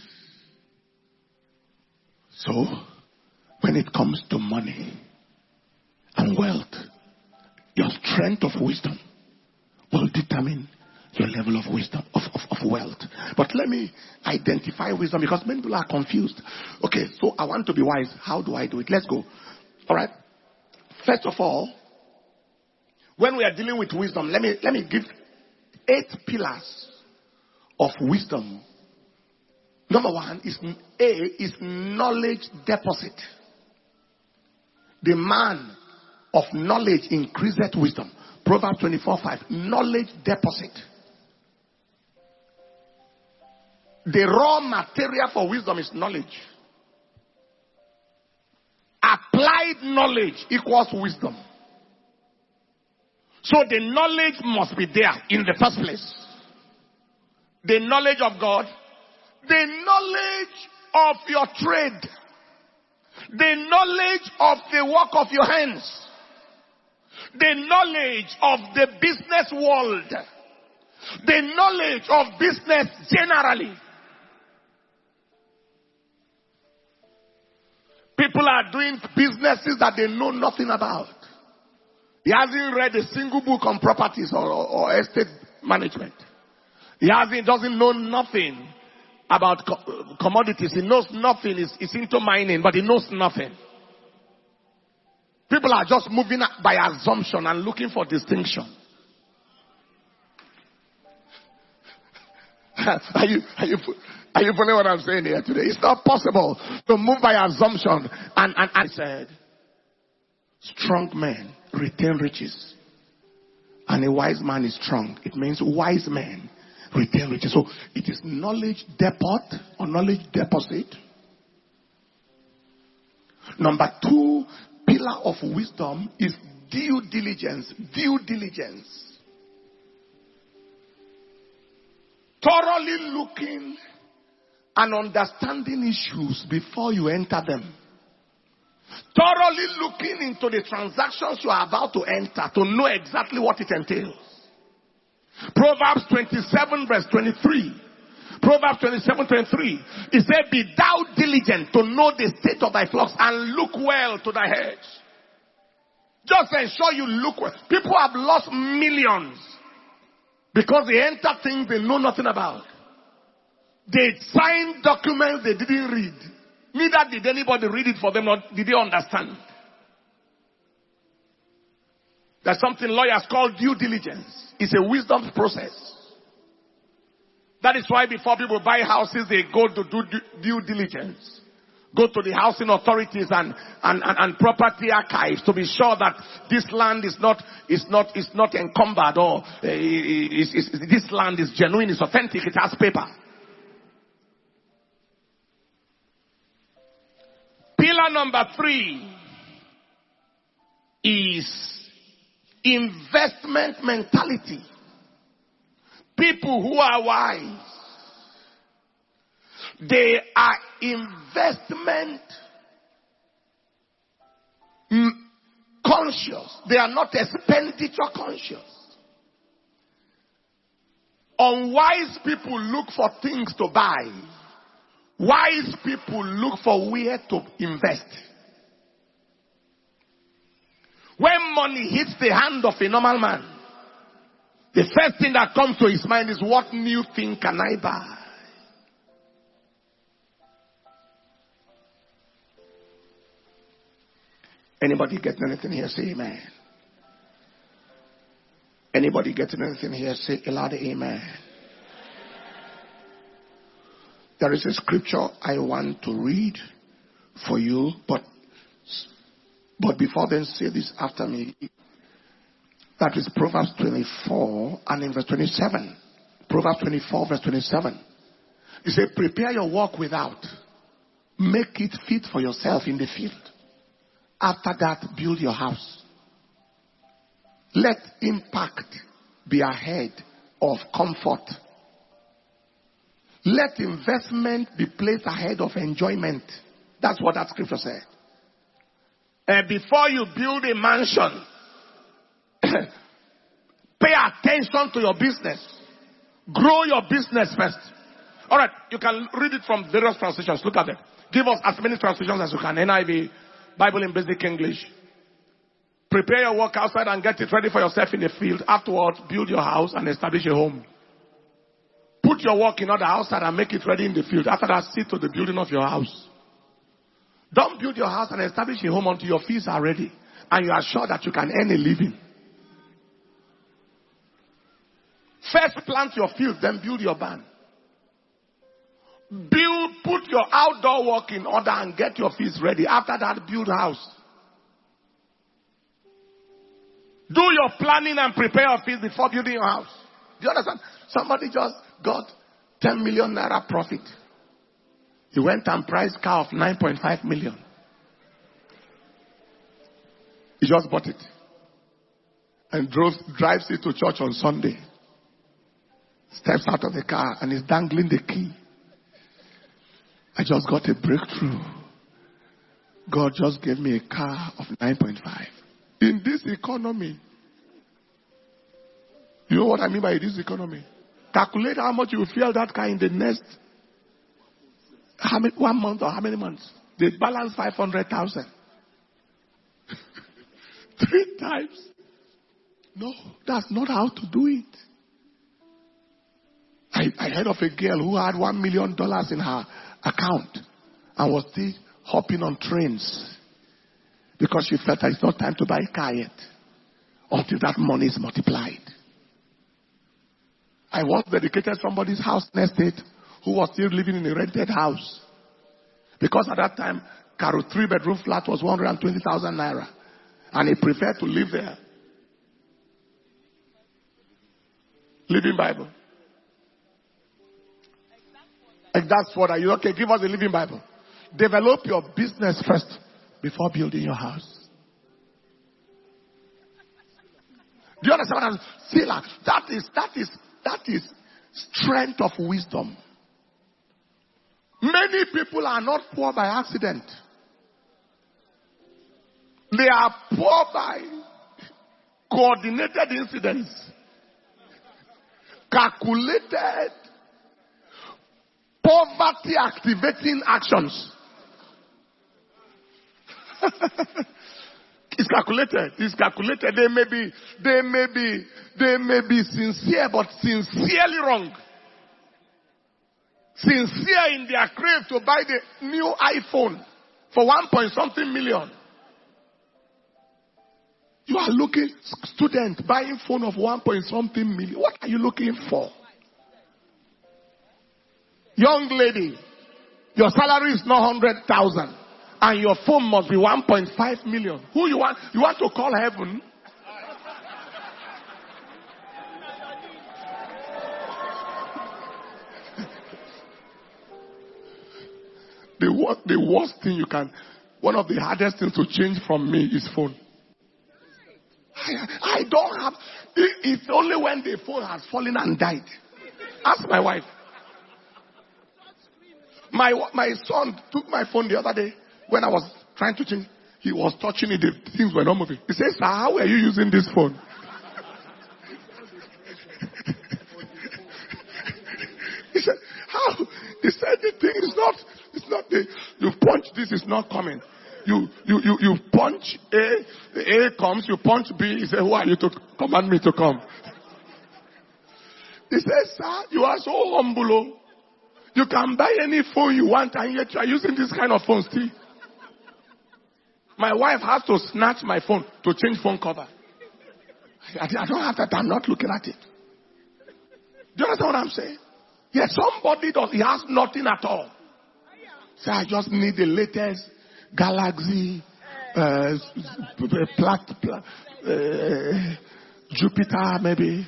So, when it comes to money and wealth, your strength of wisdom will determine your level of wisdom, of, of, of wealth. But let me identify wisdom, because many people are confused. Okay, so I want to be wise. How do I do it? Let's go. All right. First of all, when we are dealing with wisdom, let me, let me give eight pillars of wisdom. Number one is A is knowledge deposit. The man of knowledge increaseth wisdom. Proverbs twenty-four five. Knowledge deposit. The raw material for wisdom is knowledge. Applied knowledge equals wisdom. So the knowledge must be there in the first place. The knowledge of God. The knowledge of your trade. The knowledge of the work of your hands. The knowledge of the business world. The knowledge of business generally. People are doing businesses that they know nothing about. He hasn't read a single book on properties or, or, or estate management. He hasn't, doesn't know nothing about co- commodities. He knows nothing. He's, he's into mining, but he knows nothing. People are just moving by assumption and looking for distinction. Are you, are you, are you following what I'm saying here today? It's not possible to move by assumption. And, and I said, strong men retain riches. And a wise man is strong. It means wise men retain riches. So it is knowledge depot or knowledge deposit. Number two pillar of wisdom is due diligence. Due diligence. Thoroughly looking and understanding issues before you enter them. Thoroughly looking into the transactions you are about to enter to know exactly what it entails. Proverbs twenty-seven verse twenty-three. Proverbs twenty-seven twenty-three. It said, be thou diligent to know the state of thy flocks and look well to thy herds. Just ensure you look well. People have lost millions because they enter things they know nothing about. They signed documents they didn't read. Neither did anybody read it for them, nor did they understand. There's something lawyers call due diligence. It's a wisdom process. That is why before people buy houses, they go to do due diligence. Go to the housing authorities and, and, and, and property archives to be sure that this land is not, is not, is not encumbered or uh, is, is, is, this land is genuine, it's authentic, it has paper. Pillar number three is investment mentality. People who are wise, they are investment conscious. They are not expenditure conscious. Unwise people look for things to buy. Wise people look for where to invest. When money hits the hand of a normal man, the first thing that comes to his mind is, what new thing can I buy? Anybody getting anything here? Say amen. Anybody getting anything here? Say a loud amen. There is a scripture I want to read for you, but but before then, say this after me. That is Proverbs twenty-four and in verse twenty-seven. Proverbs twenty-four verse twenty-seven. You say, prepare your work without. Make it fit for yourself in the field. After that, build your house. Let impact be ahead of comfort. Let investment be placed ahead of enjoyment. That's what that scripture said. And before you build a mansion, pay attention to your business. Grow your business first. Alright, you can read it from various translations. Look at them. Give us as many translations as you can. N I V, Bible in Basic English. Prepare your work outside and get it ready for yourself in the field. Afterwards, build your house and establish a home. Put your work in order outside and make it ready in the field. After that, see to the building of your house. Don't build your house and establish a home until your fees are ready and you are sure that you can earn a living. First plant your field, then build your barn. Build, put your outdoor work in order and get your fees ready. After that, build a house. Do your planning and prepare your fees before building your house. Do you understand? Somebody just got ten million naira profit. He went and priced car of nine point five million. He just bought it. And drove, drives it to church on Sunday. Steps out of the car and is dangling the key. I just got a breakthrough. God just gave me a car of nine point five. In this economy. You know what I mean by this economy? Calculate how much you will feel that car in the next how many, one month or how many months. They balance five hundred thousand. Three times. No, that's not how to do it. I, I heard of a girl who had one million dollars in her account and was still hopping on trains because she felt that it's not time to buy a car yet until that money is multiplied. I once dedicated somebody's house in estate who was still living in a rented house. Because at that time, Caro three bedroom flat was one hundred twenty thousand naira. And he preferred to live there. Living Bible. And that's what I you okay, give us a Living Bible. Develop your business first before building your house. Do you understand what I'm saying? That is that is that is strength of wisdom. Many people are not poor by accident. They are poor by coordinated incidents. Calculated poverty activating actions. It's calculated. It's calculated. They may be, they may be, they may be sincere, but sincerely wrong. Sincere in their crave to buy the new iPhone for one point something million. You are looking, student buying phone of one point something million. What are you looking for? Young lady, your salary is not one hundred thousand and your phone must be one point five million. Who you want? You want to call heaven? the, wor- the worst thing you can, one of the hardest things to change from me is phone. I, I don't have, it, it's only when the phone has fallen and died. Ask my wife. My my son took my phone the other day when I was trying to change. He was touching it, the things were not moving. He says, "Sir, how are you using this phone?" He said, "How?" He said, "The thing is not, it's not the, you punch this, is not coming. You, you, you, you punch A, A comes, you punch B." He said, "Who are you to command me to come?" He says, "Sir, you are so humble. You can buy any phone you want and yet you are using this kind of phone still." My wife has to snatch my phone to change phone cover. I, I don't have that. I'm not looking at it. Do you understand what I'm saying? Yes, somebody does. He has nothing at all. Say, I just need the latest Galaxy, uh, plat, plat, uh, Jupiter, maybe.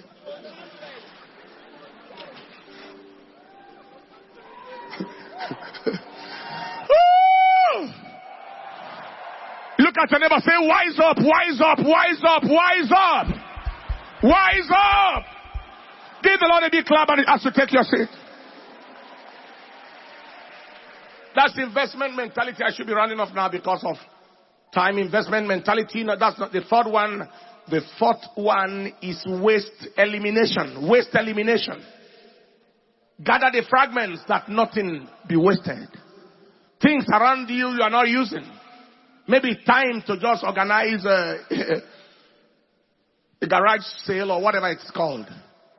Look at your neighbor, say, wise up, wise up, wise up, wise up, wise up. Give the Lord a big clap and ask you to take your seat. That's investment mentality. I should be running off now because of time. Investment mentality. No, that's not the third one. The fourth one is waste elimination. Waste elimination. Gather the fragments that nothing be wasted. Things around you you are not using. Maybe time to just organize a, a garage sale or whatever it's called.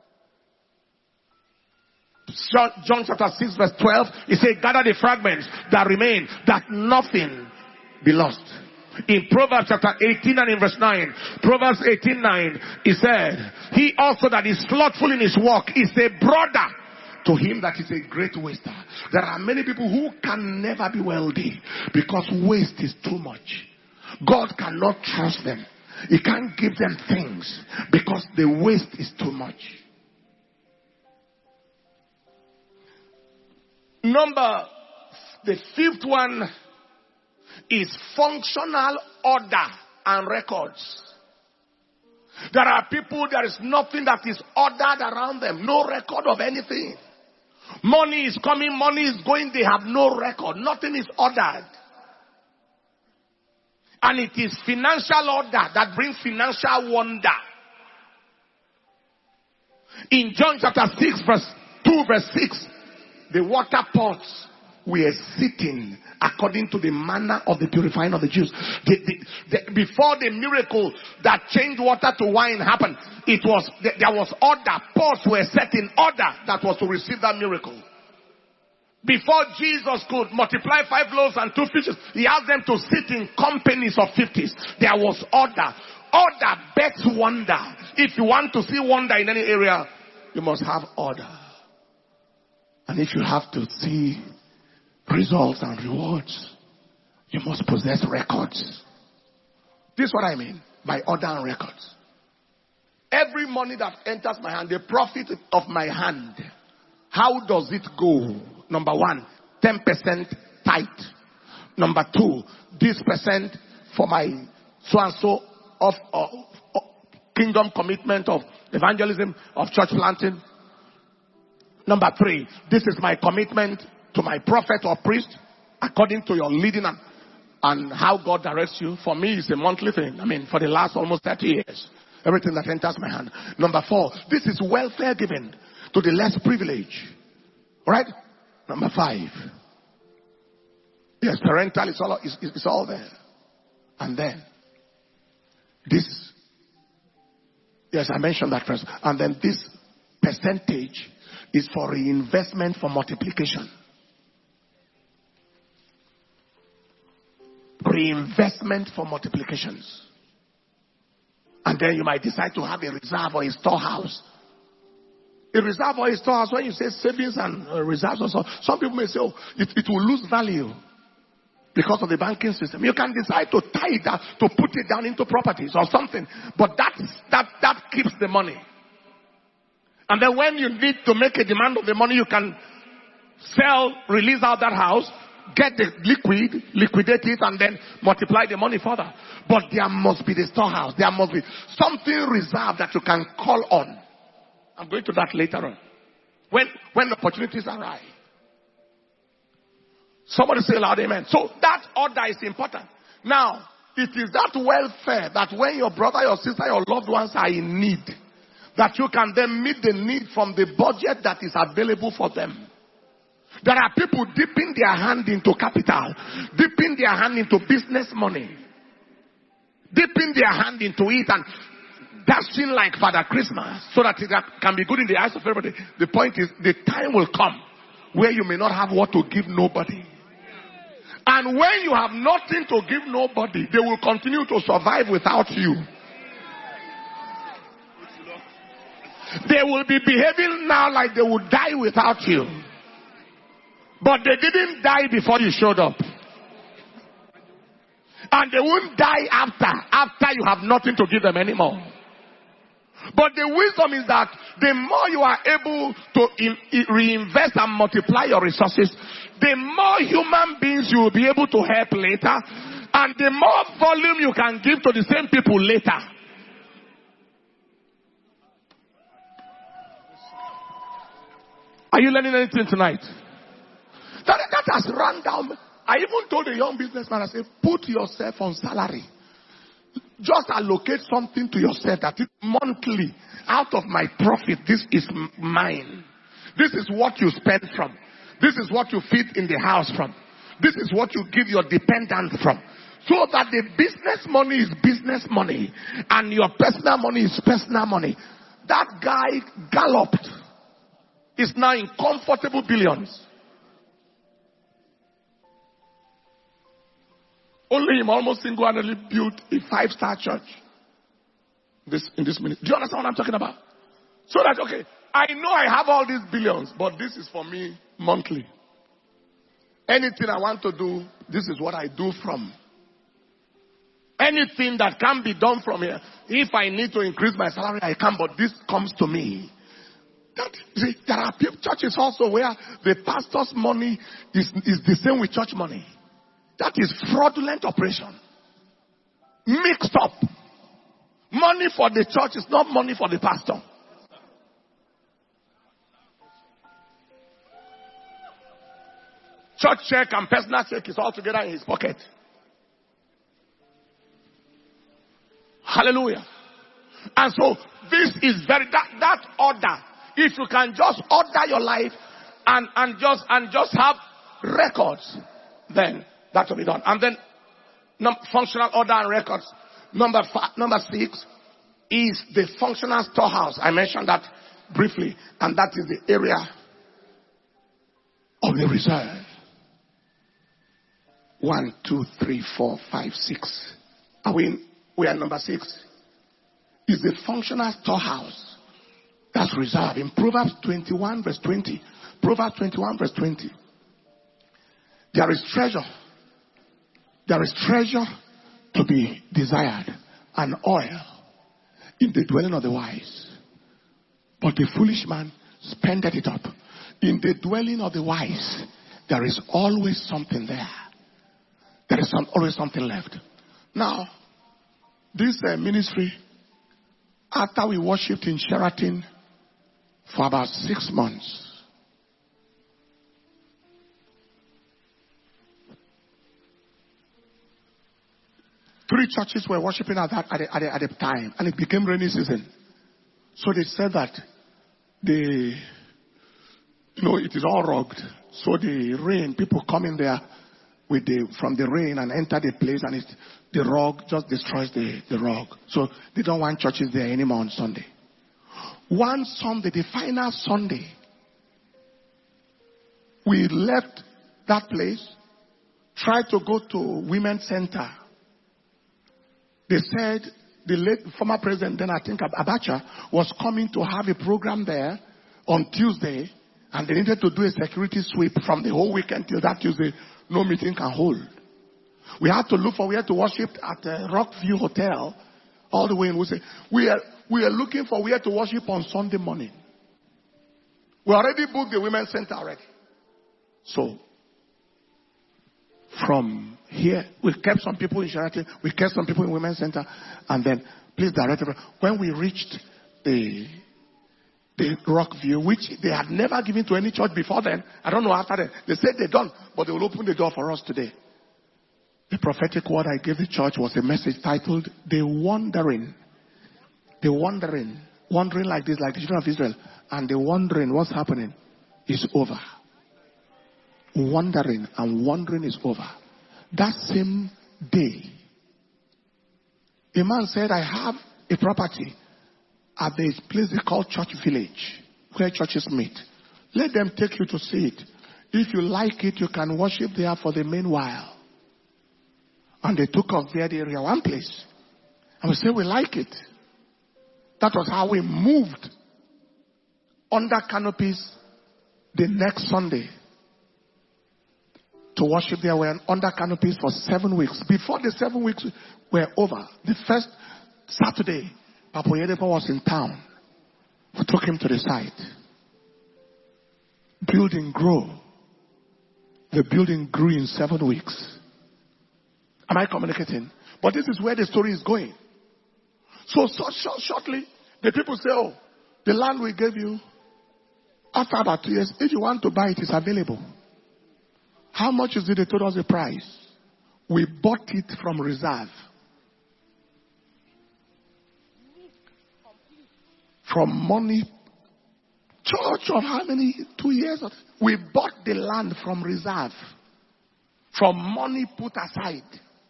John, John chapter six verse twelve, he said, gather the fragments that remain, that nothing be lost. In Proverbs chapter eighteen and in verse nine, Proverbs eighteen nine, he said, he also that is slothful in his work is a brother to him that is a great waster. There are many people who can never be wealthy because waste is too much. God cannot trust them. He can't give them things because the waste is too much. Number, the fifth one is functional order and records. There are people, there is nothing that is ordered around them. No record of anything. Money is coming, money is going, they have no record. Nothing is ordered. And it is financial order that brings financial wonder. In John chapter six verse two verse six, the water pots were sitting according to the manner of the purifying of the Jews. The, the, the, before the miracle that changed water to wine happened, it was there was order. Pots were set in order that was to receive that miracle. Before Jesus could multiply five loaves and two fishes, he asked them to sit in companies of fifties. There was order. Order bets wonder. If you want to see wonder in any area, you must have order. And if you have to see results and rewards, you must possess records. This is what I mean by order and records. Every money that enters my hand, the profit of my hand, how does it go? Number one, ten percent tithe. Number two, this percent for my so and so of, of, of kingdom commitment, of evangelism, of church planting. Number three, this is my commitment to my prophet or priest according to your leading and, and how God directs you. For me, it's a monthly thing. I mean, for the last almost thirty years, everything that enters my hand. Number four, this is welfare given to the less privileged. All right? Number five, yes, parental is all, is, is all there. And then, this, yes, I mentioned that first. And then this percentage is for reinvestment for multiplication. Reinvestment for multiplications. And then you might decide to have a reserve or a storehouse. A reserve or a storehouse, when you say savings and uh, reserves or so, some people may say, oh, it, it will lose value because of the banking system. You can decide to tie it down, to put it down into properties or something. But that, that, that keeps the money. And then when you need to make a demand of the money, you can sell, release out that house, get the liquid, liquidate it, and then multiply the money further. But there must be the storehouse. There must be something reserved that you can call on. I'm going to that later on. When, when opportunities arise. Somebody say loud amen. So that order is important. Now, it is that welfare that when your brother, your sister, your loved ones are in need, that you can then meet the need from the budget that is available for them. There are people dipping their hand into capital, dipping their hand into business money, dipping their hand into it and dashing like Father Christmas so that it can be good in the eyes of everybody. The point is, the time will come where you may not have what to give nobody. And when you have nothing to give nobody, they will continue to survive without you. They will be behaving now like they would die without you. But they didn't die before you showed up. And they won't die after, after you have nothing to give them anymore. But the wisdom is that the more you are able to in, in, reinvest and multiply your resources, the more human beings you will be able to help later, and the more volume you can give to the same people later. Are you learning anything tonight? That, that has run down. I even told a young businessman, I said, put yourself on salary. Just allocate something to yourself that is monthly. Out of my profit, this is mine. This is what you spend from. This is what you feed in the house from. This is what you give your dependent from. So that the business money is business money. And your personal money is personal money. That guy galloped. Is now in comfortable billions. Only him almost single-handedly built a five-star church. This in this minute. Do you understand what I'm talking about? So that, okay, I know I have all these billions, but this is for me monthly. Anything I want to do, this is what I do from. Anything that can be done from here. If I need to increase my salary, I can, but this comes to me. That, see, there are churches also where the pastor's money is, is the same with church money. That is fraudulent operation. Mixed up. Money for the church is not money for the pastor. Church check and personal check is all together in his pocket. Hallelujah. And so this is very, that, that order. If you can just order your life and, and just and just have records, then that will be done. And then num- functional order and records. Number five, number six is the functional storehouse. I mentioned that briefly, and that is the area of the reserve. One, two, three, four, five, six. Are we in, we are number six? Is the functional storehouse That's reserve. In Proverbs twenty-one verse twenty. Proverbs twenty-one verse twenty. There is treasure. There is treasure to be desired and oil in the dwelling of the wise. But the foolish man spendeth it up. In the dwelling of the wise, there is always something there. There is some, always something left. Now, this uh, ministry, after we worshipped in Sheraton for about six months, three churches were worshiping at that at the, at the, at the time, and it became rainy season. So they said that they, you know, it is all rugged. So the rain, people come in there with the from the rain and enter the place, and it, the rug just destroys the, the rug. So they don't want churches there anymore on Sunday. One Sunday, the final Sunday, we left that place, tried to go to Women's Center. They said the late former president, then I think Abacha, was coming to have a program there on Tuesday, and they needed to do a security sweep from the whole weekend till that Tuesday. No meeting can hold. We had to look for where to worship at the Rockview Hotel, all the way in Wuse. We are we are looking for where to worship on Sunday morning. We already booked the Women's Center already. So from here, we kept some people in Sheraton, we kept some people in Women's Center, and then, please direct them. When we reached the, the Rockview, which they had never given to any church before then, I don't know after that, they said they're done, but they will open the door for us today. The prophetic word I gave the church was a message titled, The Wandering. The Wandering. Wandering like this, like the children of Israel. And the wandering, what's happening, is over. Wandering and wandering is over. That same day, a man said, I have a property at this place they call Church Village, where churches meet. Let them take you to see it. If you like it, you can worship there for the meanwhile. And they took us there, the area, one place. And we said, we like it. That was how we moved under canopies the next Sunday to worship there. We were under canopies for seven weeks. Before the seven weeks were over, the first Saturday, Papa Oyedepo was in town. We took him to the site. Building grew. The building grew in seven weeks. Am I communicating? But this is where the story is going. So, so, so shortly, the people say, oh, the land we gave you, after about two years, if you want to buy it, it's available. How much is it? They told us the price. We bought it from reserve. From money. Church of how many? Two years? We bought the land from reserve. From money put aside.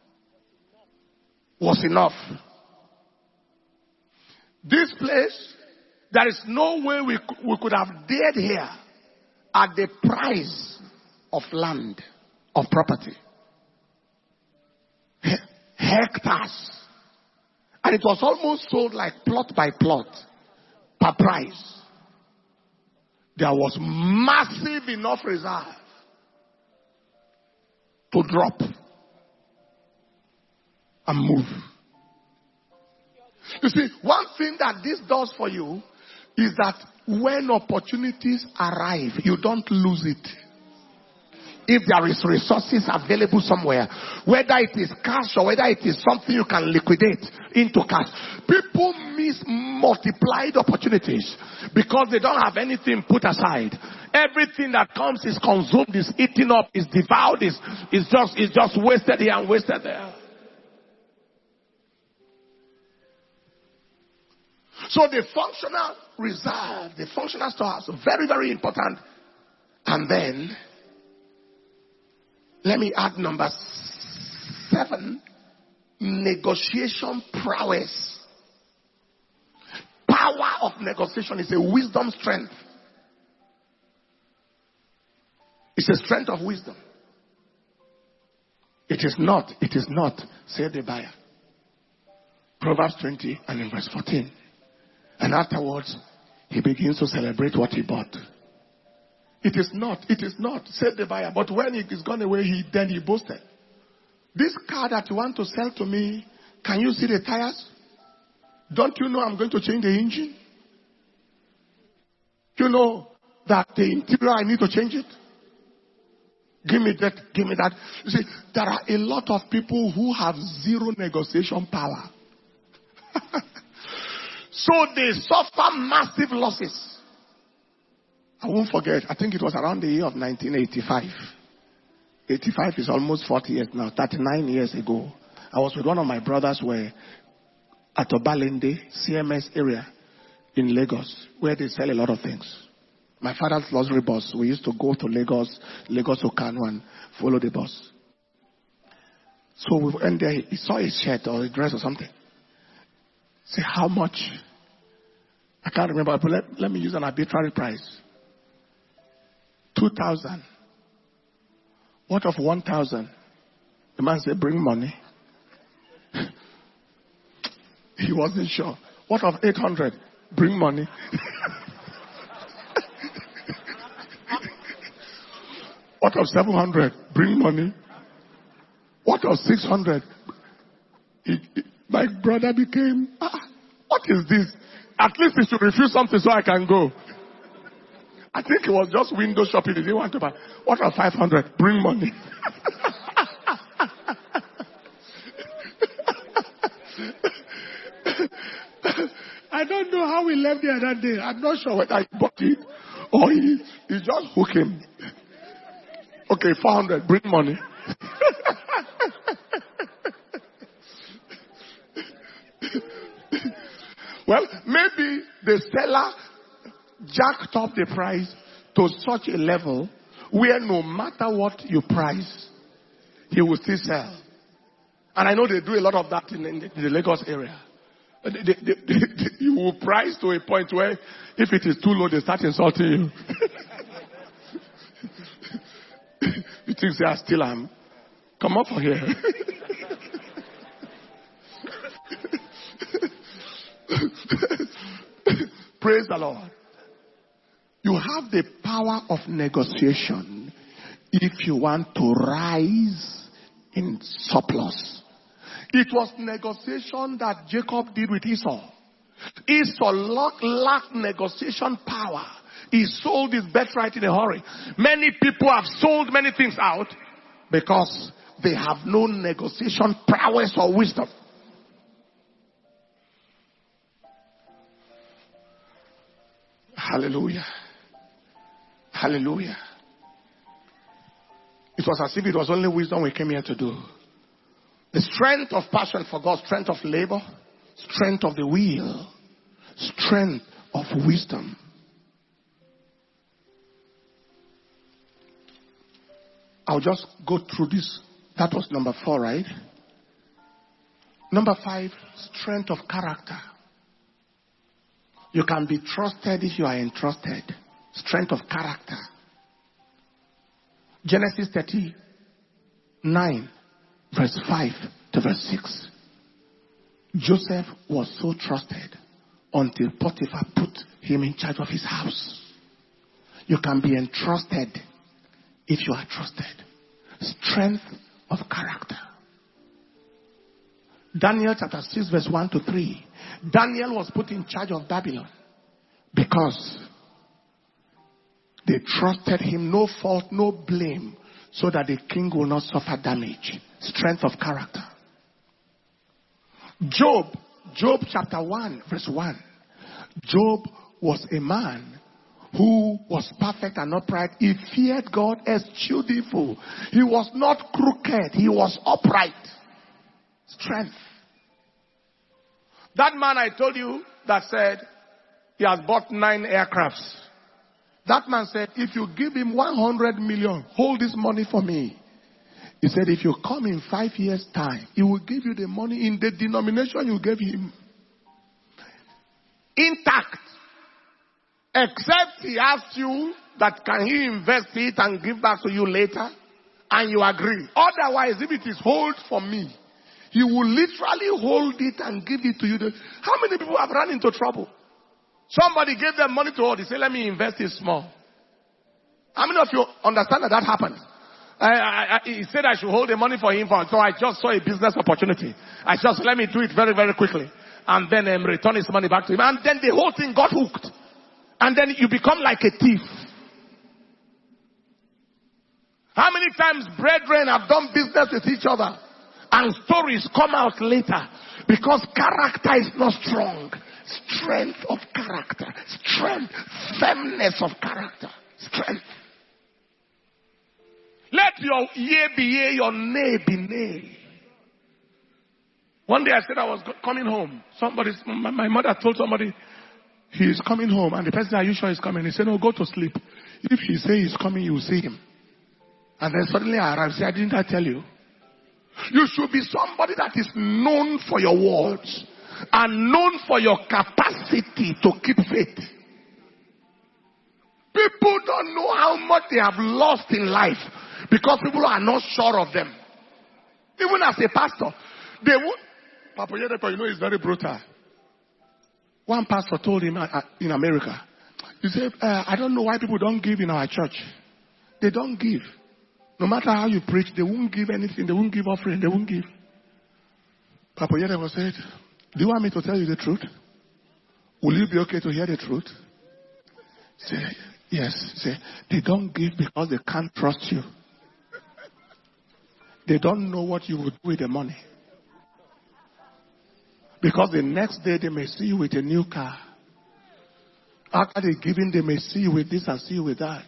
Was enough. This place, there is no way we, we could have dared here at the price of land, of property. He- hectares. And it was almost sold like plot by plot, per price. There was massive enough reserve to drop and move. You see, one thing that this does for you is that when opportunities arrive, you don't lose it. If there is resources available somewhere, whether it is cash or whether it is something you can liquidate into cash, people miss multiplied opportunities because they don't have anything put aside. Everything that comes is consumed, is eaten up, is devoured, is, is just is just wasted here and wasted there. So the functional reserve, the functional storehouse, very, very important. And then, let me add number seven, negotiation prowess. Power of negotiation is a wisdom strength. It's a strength of wisdom. It is not, it is not, said the buyer. Proverbs twenty and in verse fourteen. And afterwards, he begins to celebrate what he bought. It is not, it is not, said the buyer. But when it is gone away, he then he boasted. This car that you want to sell to me, can you see the tires? Don't you know I'm going to change the engine? You know that the interior, I need to change it? Give me that, give me that. You see, there are a lot of people who have zero negotiation power. So they suffer massive losses. I won't forget, I think it was around the year of nineteen eighty-five. eighty-five is almost forty years now, thirty-nine years ago. I was with one of my brothers where at Obalende, C M S area in Lagos, where they sell a lot of things. My father's luxury bus, we used to go to Lagos, Lagos Okano and follow the bus. So we went there, he saw a shirt or a dress or something. Say, how much? I can't remember, but let, let me use an arbitrary price. Two thousand. What of one thousand? The man said, bring money. He wasn't sure. What of eight hundred? Bring money. What of seven hundred? Bring money. What of six hundred? He, he, my brother became, ah, what is this? At least he should refuse something so I can go. I think it was just window shopping. He didn't want to buy. What of five hundred? Bring money. I don't know how we left there that day. I'm not sure whether he bought it or he, he just hooked him. Okay, four hundred, bring money. Well, maybe the seller jacked up the price to such a level where no matter what you price, he will still sell. And I know they do a lot of that in, in, the, in the Lagos area. They, they, they, they, you will price to a point where if it is too low, they start insulting you. You think they are still am? Come up from here. Praise the Lord. You have the power of negotiation if you want to rise in surplus. It was negotiation that Jacob did with Esau. Esau lacked negotiation power. He sold his birthright in a hurry. Many people have sold many things out because they have no negotiation prowess or wisdom. Hallelujah. Hallelujah. It was as if it was only wisdom we came here to do. The strength of passion for God, strength of labor, strength of the will, strength of wisdom. I'll just go through this. That was number four, right? Number five, strength of character. You can be trusted if you are entrusted. Strength of character. Genesis thirty-nine, verse five to verse six. Joseph was so trusted until Potiphar put him in charge of his house. You can be entrusted if you are trusted. Strength of character. Daniel chapter six, verse one to three. Daniel was put in charge of Babylon because they trusted him, no fault, no blame, so that the king will not suffer damage. Strength of character. Job, Job chapter one, verse one. Job was a man who was perfect and upright. He feared God as dutiful. He was not crooked. He was upright. Strength. That man I told you that said he has bought nine aircrafts. That man said, if you give him one hundred million, hold this money for me. He said, if you come in five years' time, he will give you the money in the denomination you gave him. Intact. Except he asks you that can he invest it and give back to you later, and you agree. Otherwise, if it is hold for me, he will literally hold it and give it to you. How many people have run into trouble? Somebody gave them money to hold. He said, let me invest it small. How many of you understand that that happened? I, I, I, he said I should hold the money for him, for, so I just saw a business opportunity. I just, let me do it very, very quickly. And then um, return his money back to him. And then the whole thing got hooked. And then you become like a thief. How many times brethren have done business with each other and stories come out later because character is not strong. Strength of character. Strength. Firmness of character. Strength. Let your yea be yea, your nay be nay. One day I said I was coming home. Somebody, my mother told somebody, he is coming home. And the person, are you sure he's coming? He said, no, go to sleep. If he say he's coming, you will see him. And then suddenly I arrived. I said, didn't I tell you? You should be somebody that is known for your words and known for your capacity to keep faith. People don't know how much they have lost in life because people are not sure of them. Even as a pastor, they would. Papa Yedepo, you know, he's very brutal. One pastor told him uh, in America, he said, uh, I don't know why people don't give in our church. They don't give. No matter how you preach, they won't give anything. They won't give offering. They won't give. Papa Yedepo said, do you want me to tell you the truth? Will you be okay to hear the truth? Say, yes. Say, they don't give because they can't trust you. They don't know what you will do with the money. Because the next day they may see you with a new car. After they giving, they may see you with this and see you with that.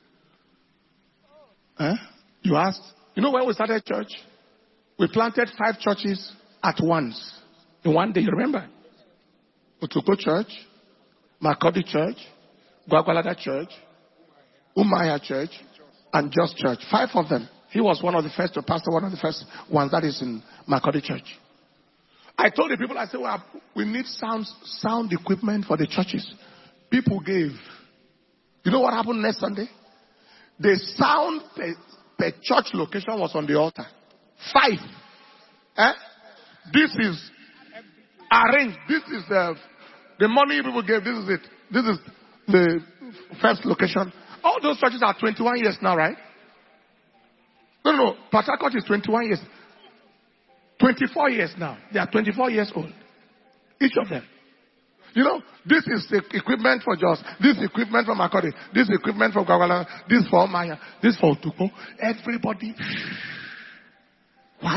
Huh? You asked, you know when we started church? We planted five churches at once. In one day, you remember? Otuko Church, Makodi Church, Gwagwalada Church, Umaya Church, and Just Church. Five of them. He was one of the first to pastor, one of the first ones that is in Makodi Church. I told the people, I said, well, we need sound, sound equipment for the churches. People gave. You know what happened next Sunday? The sound per, per church location was on the altar. Five. Eh? This is arranged. This is the, the money people gave. This is it. This is the first location. All those churches are twenty-one years now, right? No, no, no. Port Harcourt is twenty-one years. twenty-four years now. They are twenty-four years old. Each of them. You know, this is the equipment for Jos. This equipment for Makodi. This equipment for Gwagwalada. This for Maya. This for Otuko. Everybody. What?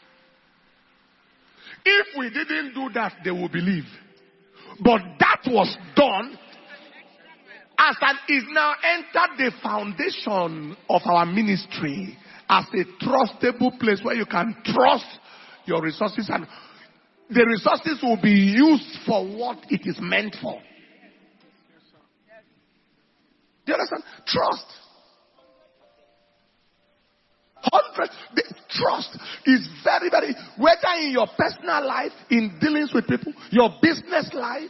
If we didn't do that, they will believe. But that was done as an is now entered the foundation of our ministry as a trustable place where you can trust your resources, and the resources will be used for what it is meant for. Do you understand? Trust. Hundred. Trust is very, very, whether in your personal life, in dealings with people, your business life.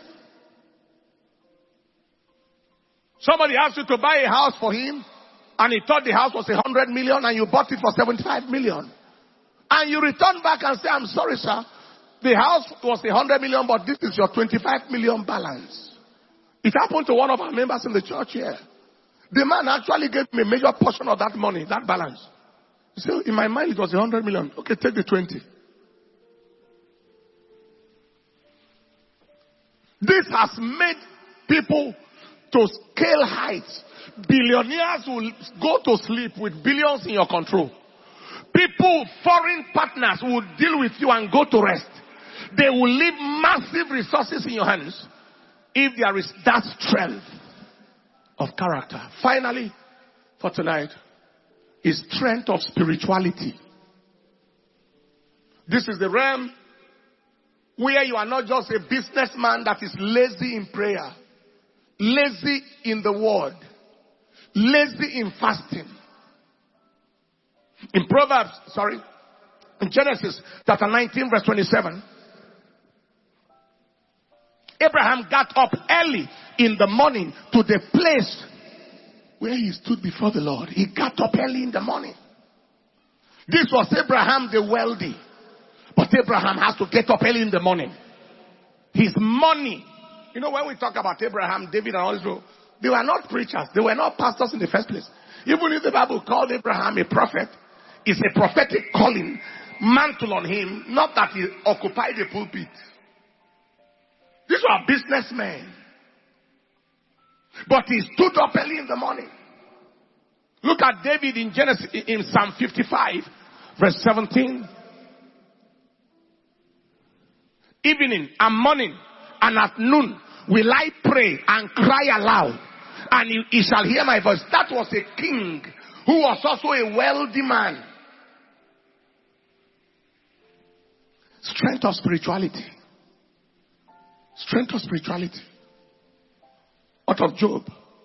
Somebody asked you to buy a house for him, and he thought the house was a hundred million, and you bought it for seventy-five million. And you return back and say, I'm sorry, sir. The house was a hundred million, but this is your twenty-five million balance. It happened to one of our members in the church here. The man actually gave me a major portion of that money, that balance. He said, in my mind, it was a hundred million. Okay, take the twenty. This has made people to scale heights. Billionaires will go to sleep with billions in your control. People, foreign partners will deal with you and go to rest. They will leave massive resources in your hands if there is that strength of character. Finally, for tonight, is strength of spirituality. This is the realm where you are not just a businessman that is lazy in prayer, lazy in the word, lazy in fasting. In Proverbs, sorry, in Genesis chapter nineteen verse twenty-seven, Abraham got up early in the morning to the place where he stood before the Lord. He got up early in the morning. This was Abraham the wealthy. But Abraham has to get up early in the morning. His money You know, when we talk about Abraham, David, and all Israel, they were not preachers. They were not pastors in the first place. Even if the Bible called Abraham a prophet, it's a prophetic calling, mantle on him, not that he occupied the pulpit. These were businessmen. But he stood up early in the morning. Look at David in Genesis, in Psalm fifty-five, verse seventeen. Evening and morning and at noon will I pray and cry aloud, and he, he shall hear my voice. That was a king who was also a wealthy man. Strength of spirituality. Strength of spirituality. What of Job?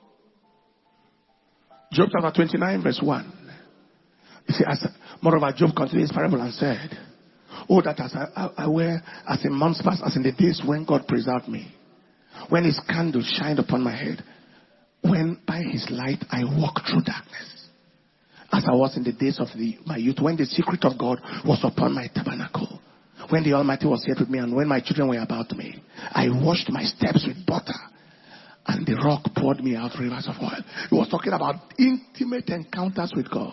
Job chapter twenty-nine, verse one. You see, as, moreover, Job continued his parable and said, oh, that as I, I, I were as in months past, as in the days when God preserved me, when his candle shined upon my head, when by his light I walked through darkness, as I was in the days of the, my youth, when the secret of God was upon my tabernacle, when the Almighty was yet with me, and when my children were about me, I washed my steps with butter, and the rock poured me out rivers of oil. He was talking about intimate encounters with God.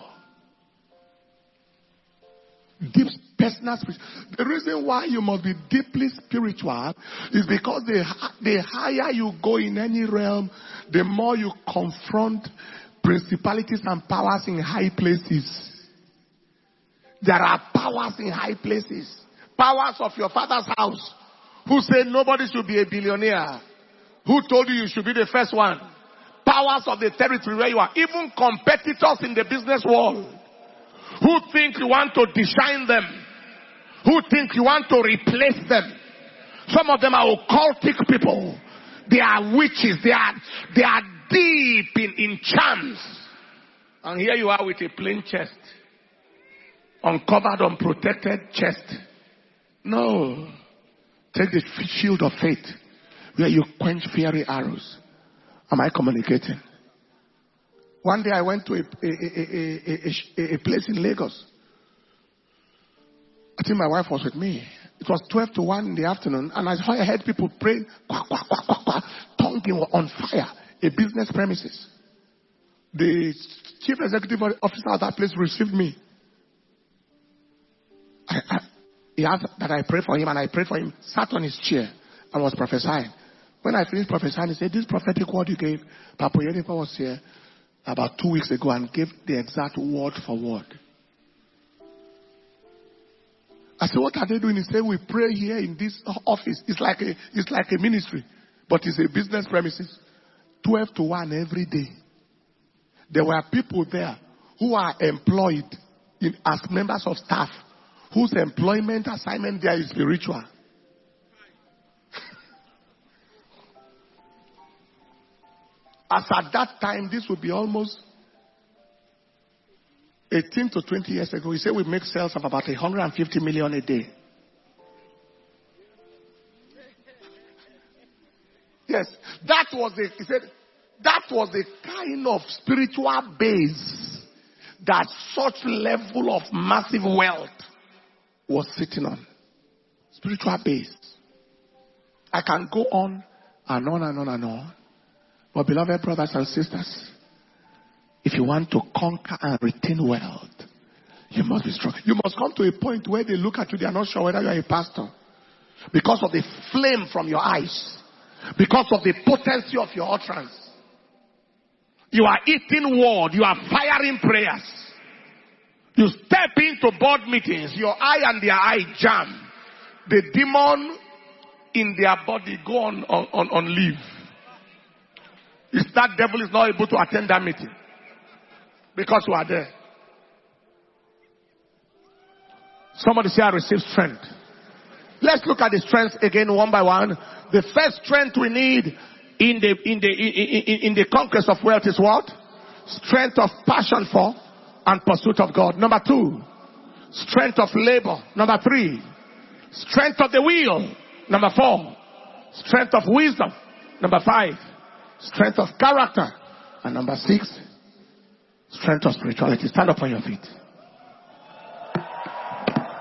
Deep personal spiritual. The reason why you must be deeply spiritual is because the, the higher you go in any realm, the more you confront principalities and powers in high places. There are powers in high places. Powers of your father's house who say nobody should be a billionaire. Who told you you should be the first one? Powers of the territory where you are. Even competitors in the business world who think you want to design them, who think you want to replace them. Some of them are occultic people. They are witches. They are, they are deep in, in charms. And here you are with a plain chest. Uncovered, unprotected chest. No. Take the shield of faith where you quench fiery arrows. Am I communicating? One day I went to a, a, a, a, a place in Lagos. I think my wife was with me. It was twelve to one in the afternoon, and I heard people praying, quack, quack, quack, quack, quack, tongue on fire, a business premises. The chief executive officer of that place received me. I, I, he asked that I pray for him, and I prayed for him, sat on his chair, and was prophesying. When I finished prophesying, he said, this prophetic word you gave, Papa Yenipa was here about two weeks ago and gave the exact word for word. I said, what are they doing? He said, we pray here in this office. It's like a, it's like a ministry, but it's a business premises. twelve to one every day. There were people there who are employed in, as members of staff, whose employment assignment there is spiritual. As at that time, this would be almost eighteen to twenty years ago. He said we make sales of about one hundred fifty million a day. Yes, that was the, he said, that was the kind of spiritual base that such level of massive wealth was sitting on. Spiritual base. I can go on and on and on and on. But beloved brothers and sisters, if you want to conquer and retain wealth, you must be strong. You must come to a point where they look at you, they are not sure whether you are a pastor. Because of the flame from your eyes. Because of the potency of your utterance. You are eating word. You are firing prayers. You step into board meetings. Your eye and their eye jam. The demon in their body go on, on, on, on leave. If that devil is not able to attend that meeting. Because you are there. Somebody say, I receive strength. Let's look at the strengths again one by one. The first strength we need in the, in the, in, in, in the conquest of wealth is what? Strength of passion for and pursuit of God. Number two, strength of labor. Number three, strength of the will. Number four, strength of wisdom. Number five, strength of character. And number six, strength of spirituality. Stand up on your feet.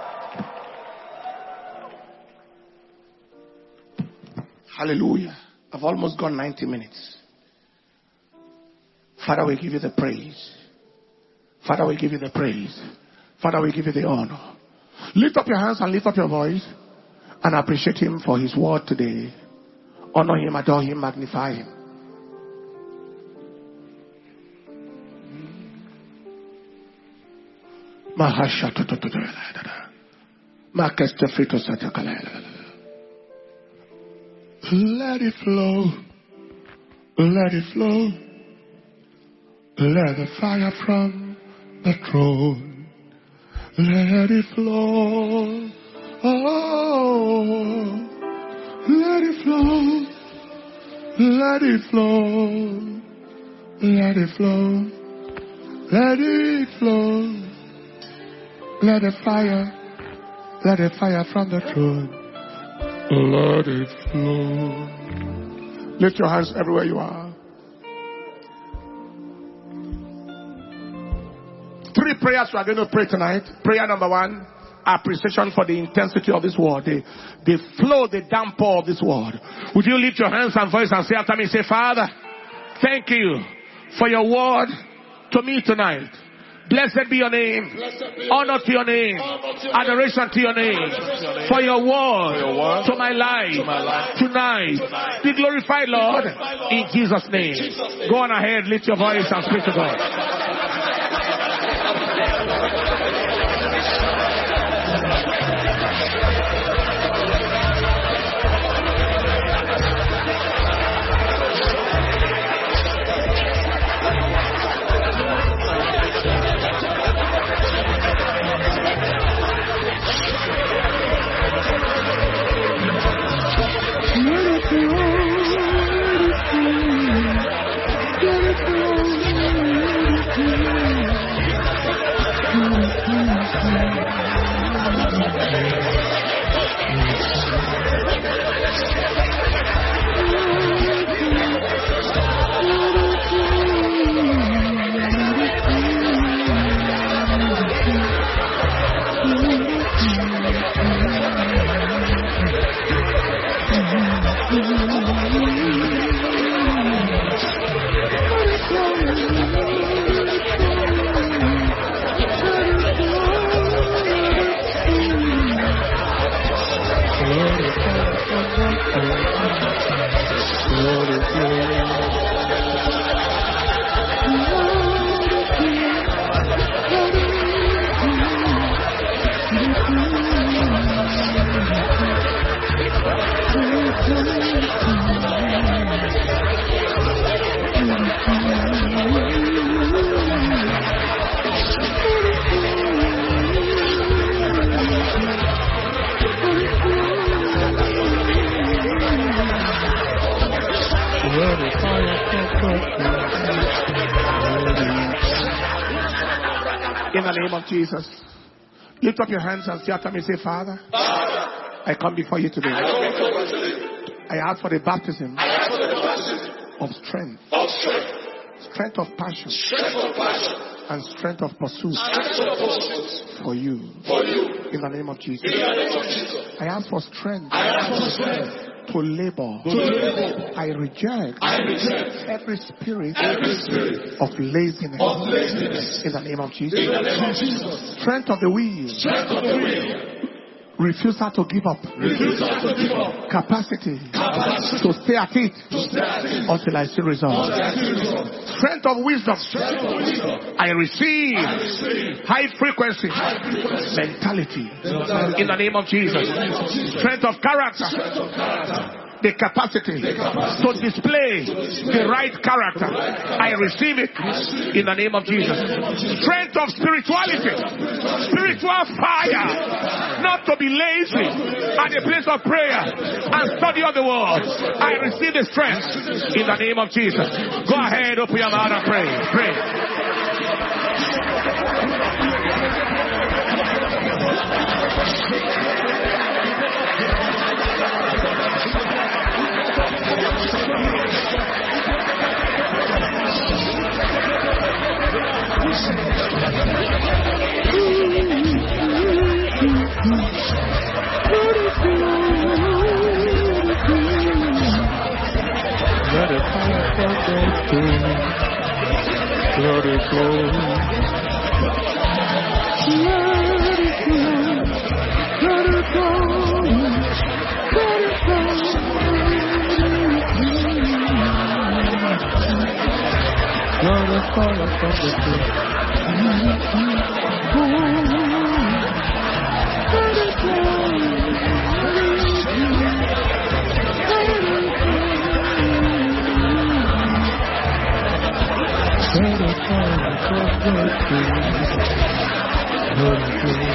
Hallelujah. I've almost gone ninety minutes. Father, we give you the praise. Father, we give you the praise. Father, we give you the honor. Lift up your hands and lift up your voice and appreciate him for his word today. Honor him, adore him, magnify him. Let it flow. Let it flow. Let the fire from the throne. Let it flow. Oh, let it flow. Let it flow. Let it flow. Let it flow. Let the fire. Let the fire from the throne. Let it flow. Lift your hands everywhere you are. Three prayers we are going to pray tonight. Prayer number one, appreciation for the intensity of this word, the, the flow, the downpour of this word. Would you lift your hands and voice and say after me, say, Father, thank you for your word to me tonight. Blessed be your name. Be honor to your name. To adoration to your name. Your for your word, your word to, my life, to my life tonight. tonight. Be glorified, Lord, in Jesus' name. Jesus name. Go on ahead, lift your voice and speak to God. In the name of Jesus, lift up your hands and say after me, say, Father, Father, I come before you today. I, before you today. I ask for the baptism, ask for the baptism of, strength, of strength, strength of passion, strength of passion, and strength of pursuit, strength of pursuit for you. For you. In the name of Jesus. In the name of Jesus. I ask for strength. I ask for strength. To labor. To labor. I reject, I reject every spirit, every spirit of laziness. Of laziness. In the name of Jesus. In the name of Jesus. Strength of the will. Strength of the will. Refusal to give up. Refusal to give up. Capacity. Capacity. To stay at it. To stay at it. Until I see results. Until I see results. Strength of wisdom. Strength of wisdom. I receive, I receive high frequency, high frequency mentality. mentality. In the name of Jesus. Name of Jesus. Strength of character. Strength of character. The capacity, the capacity to display, to display the right character. The right character. I receive it receive in the name of Jesus. Jesus. Strength of spirituality, spiritual fire, not to be lazy at the place of prayer and study of the word. I receive the strength in the name of Jesus. Go ahead, open your mouth and pray. Pray. Let it flow. Let it flow. Let it flow. Let it flow. Let the fire from the throne. Let it flow. Let it flow. Let it fire from the throne. Let it flow.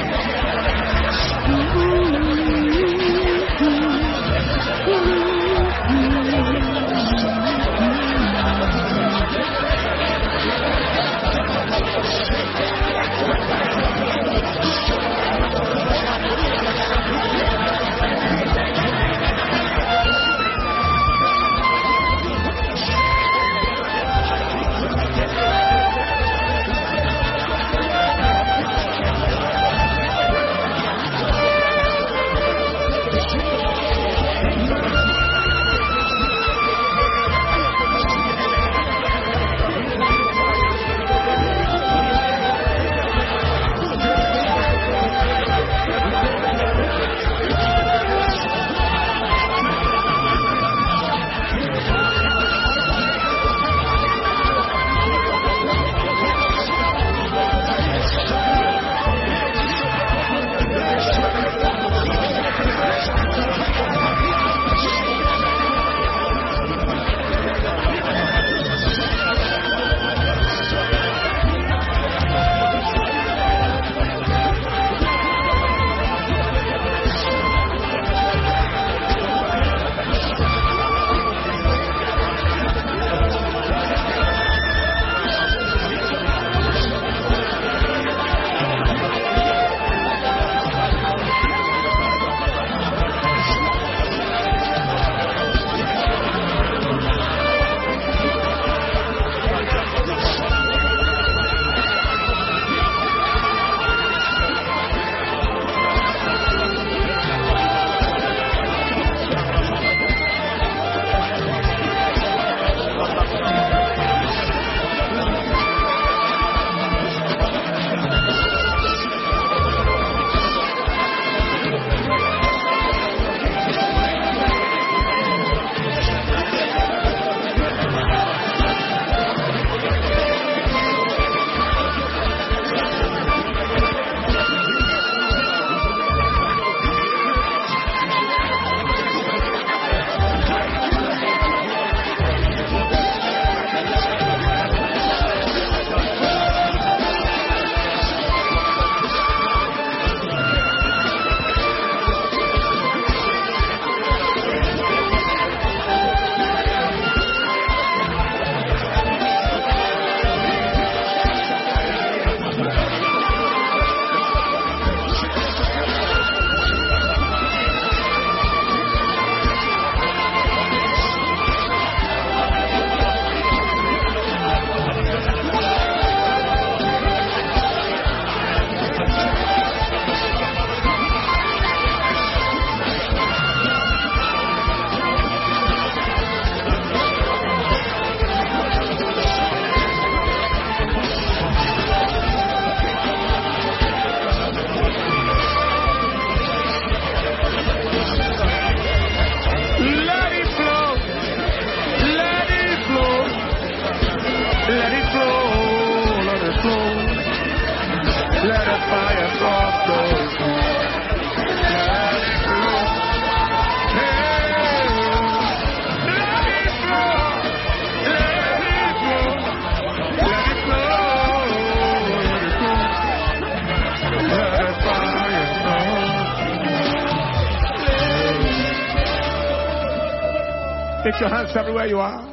Lift your hands everywhere you are.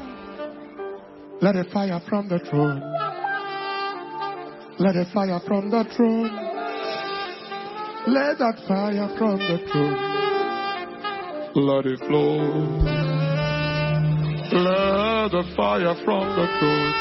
Let it fire from the throne. Let it fire from the throne. Let that fire from the throne. Let it flow. Let the fire from the throne.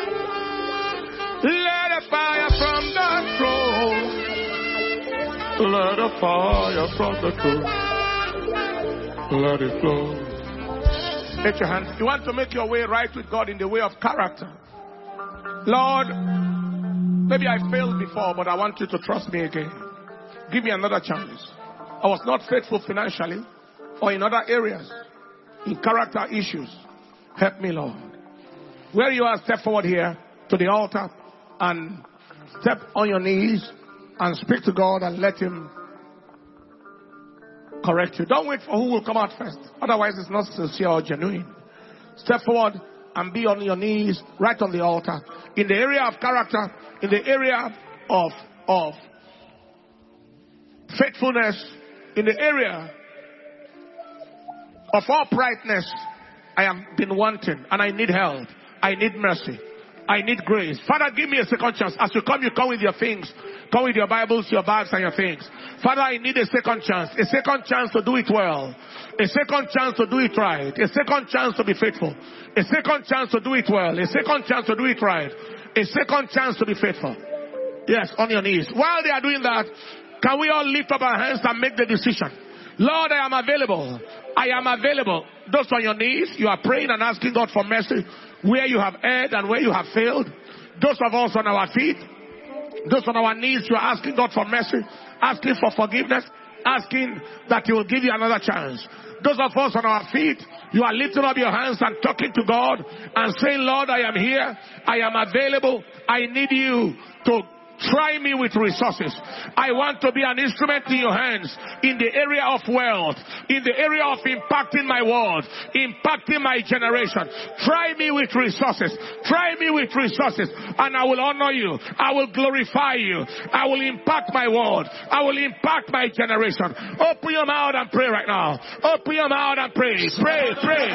Let the fire from the throne. Let the fire from the throne. Let it flow. Lift your hands. You want to make your way right with God in the way of character. Lord, maybe I failed before, but I want you to trust me again. Give me another chance. I was not faithful financially or in other areas, in character issues. Help me, Lord. Where you are, step forward here to the altar and step on your knees and speak to God and let Him correct you. Don't wait for who will come out first. Otherwise, it's not sincere or genuine. Step forward and be on your knees right on the altar. In the area of character, in the area of, of faithfulness, in the area of uprightness, I have been wanting and I need help. I need mercy. I need grace. Father, give me a second chance. As you come, you come with your things. Come with your Bibles, your bags, and your things. Father, I need a second chance. A second chance to do it well. A second chance to do it right. A second chance to be faithful. A second chance to do it well. A second chance to do it right. A second chance to be faithful. Yes, on your knees. While they are doing that, can we all lift up our hands and make the decision? Lord, I am available. I am available. Those on your knees, you are praying and asking God for mercy where you have erred and where you have failed. Those of us on our feet, those on our knees, you are asking God for mercy, asking for forgiveness, asking that He will give you another chance. Those of us on our feet, you are lifting up your hands and talking to God and saying, Lord, I am here. I am available. I need you to try me with resources. I want to be an instrument in your hands in the area of wealth, in the area of impacting my world, impacting my generation. Try me with resources. Try me with resources and I will honor you. I will glorify you. I will impact my world. I will impact my generation. Open your mouth and pray right now. Open your mouth and pray. Pray, pray.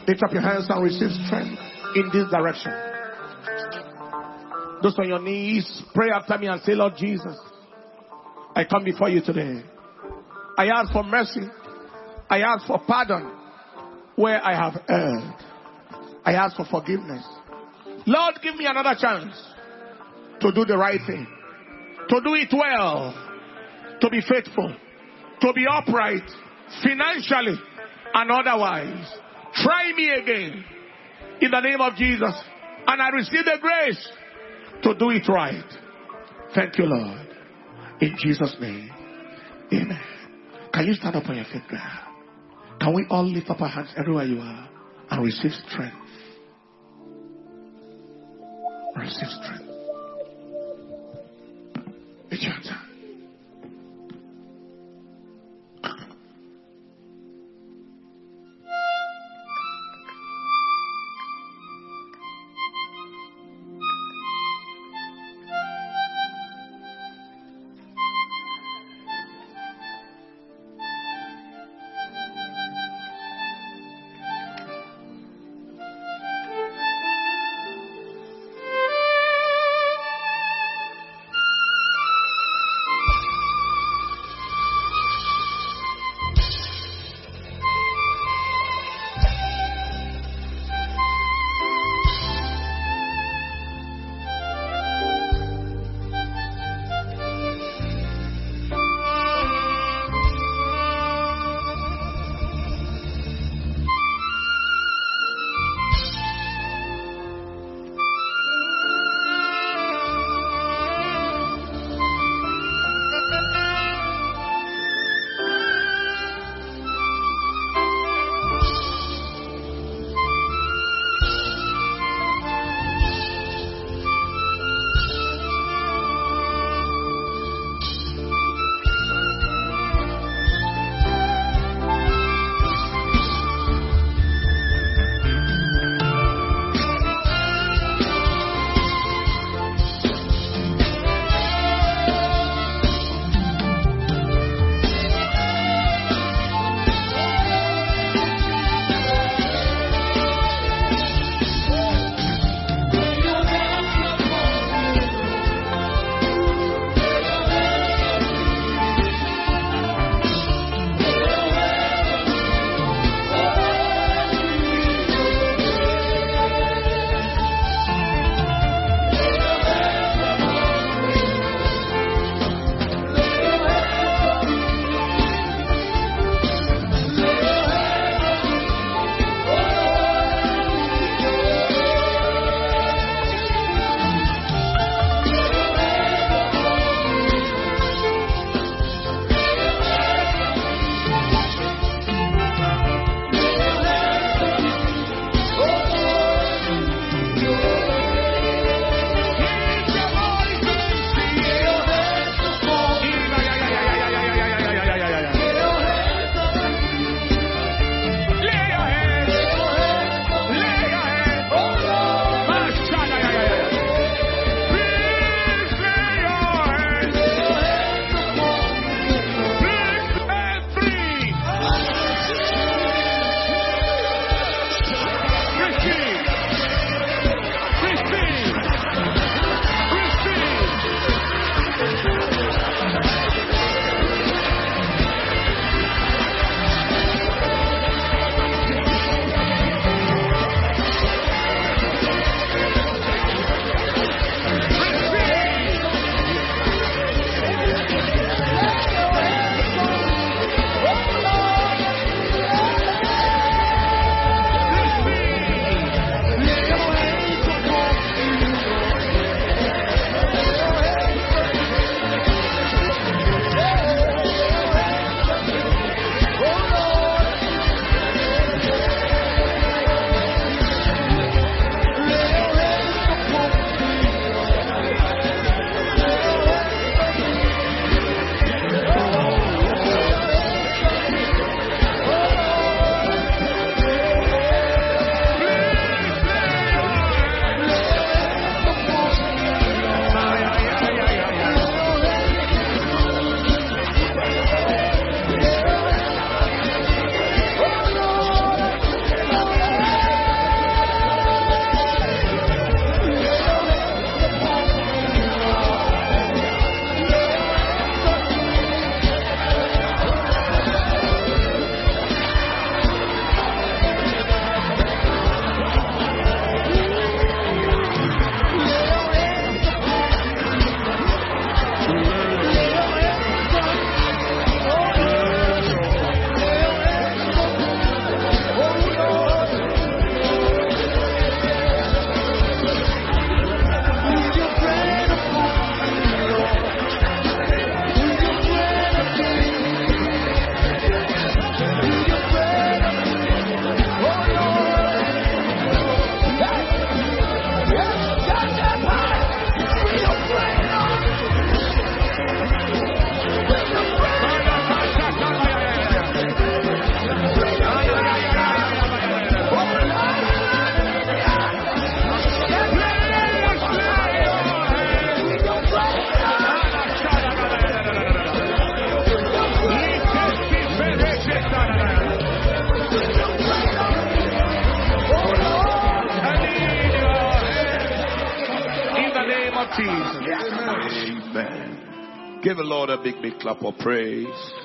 Lift up your hands and receive strength in this direction. Those on your knees, pray after me and say, Lord Jesus, I come before you today. I ask for mercy. I ask for pardon where I have erred. I ask for forgiveness. Lord, give me another chance to do the right thing, to do it well, to be faithful, to be upright, financially and otherwise. Try me again in the name of Jesus, and I receive the grace to do it right. Thank you, Lord. In Jesus' name, amen. Can you stand up on your feet now? Can we all lift up our hands everywhere you are and receive strength? Receive strength. It's your time. of Jesus. Amen. Give the Lord a big, big clap of praise.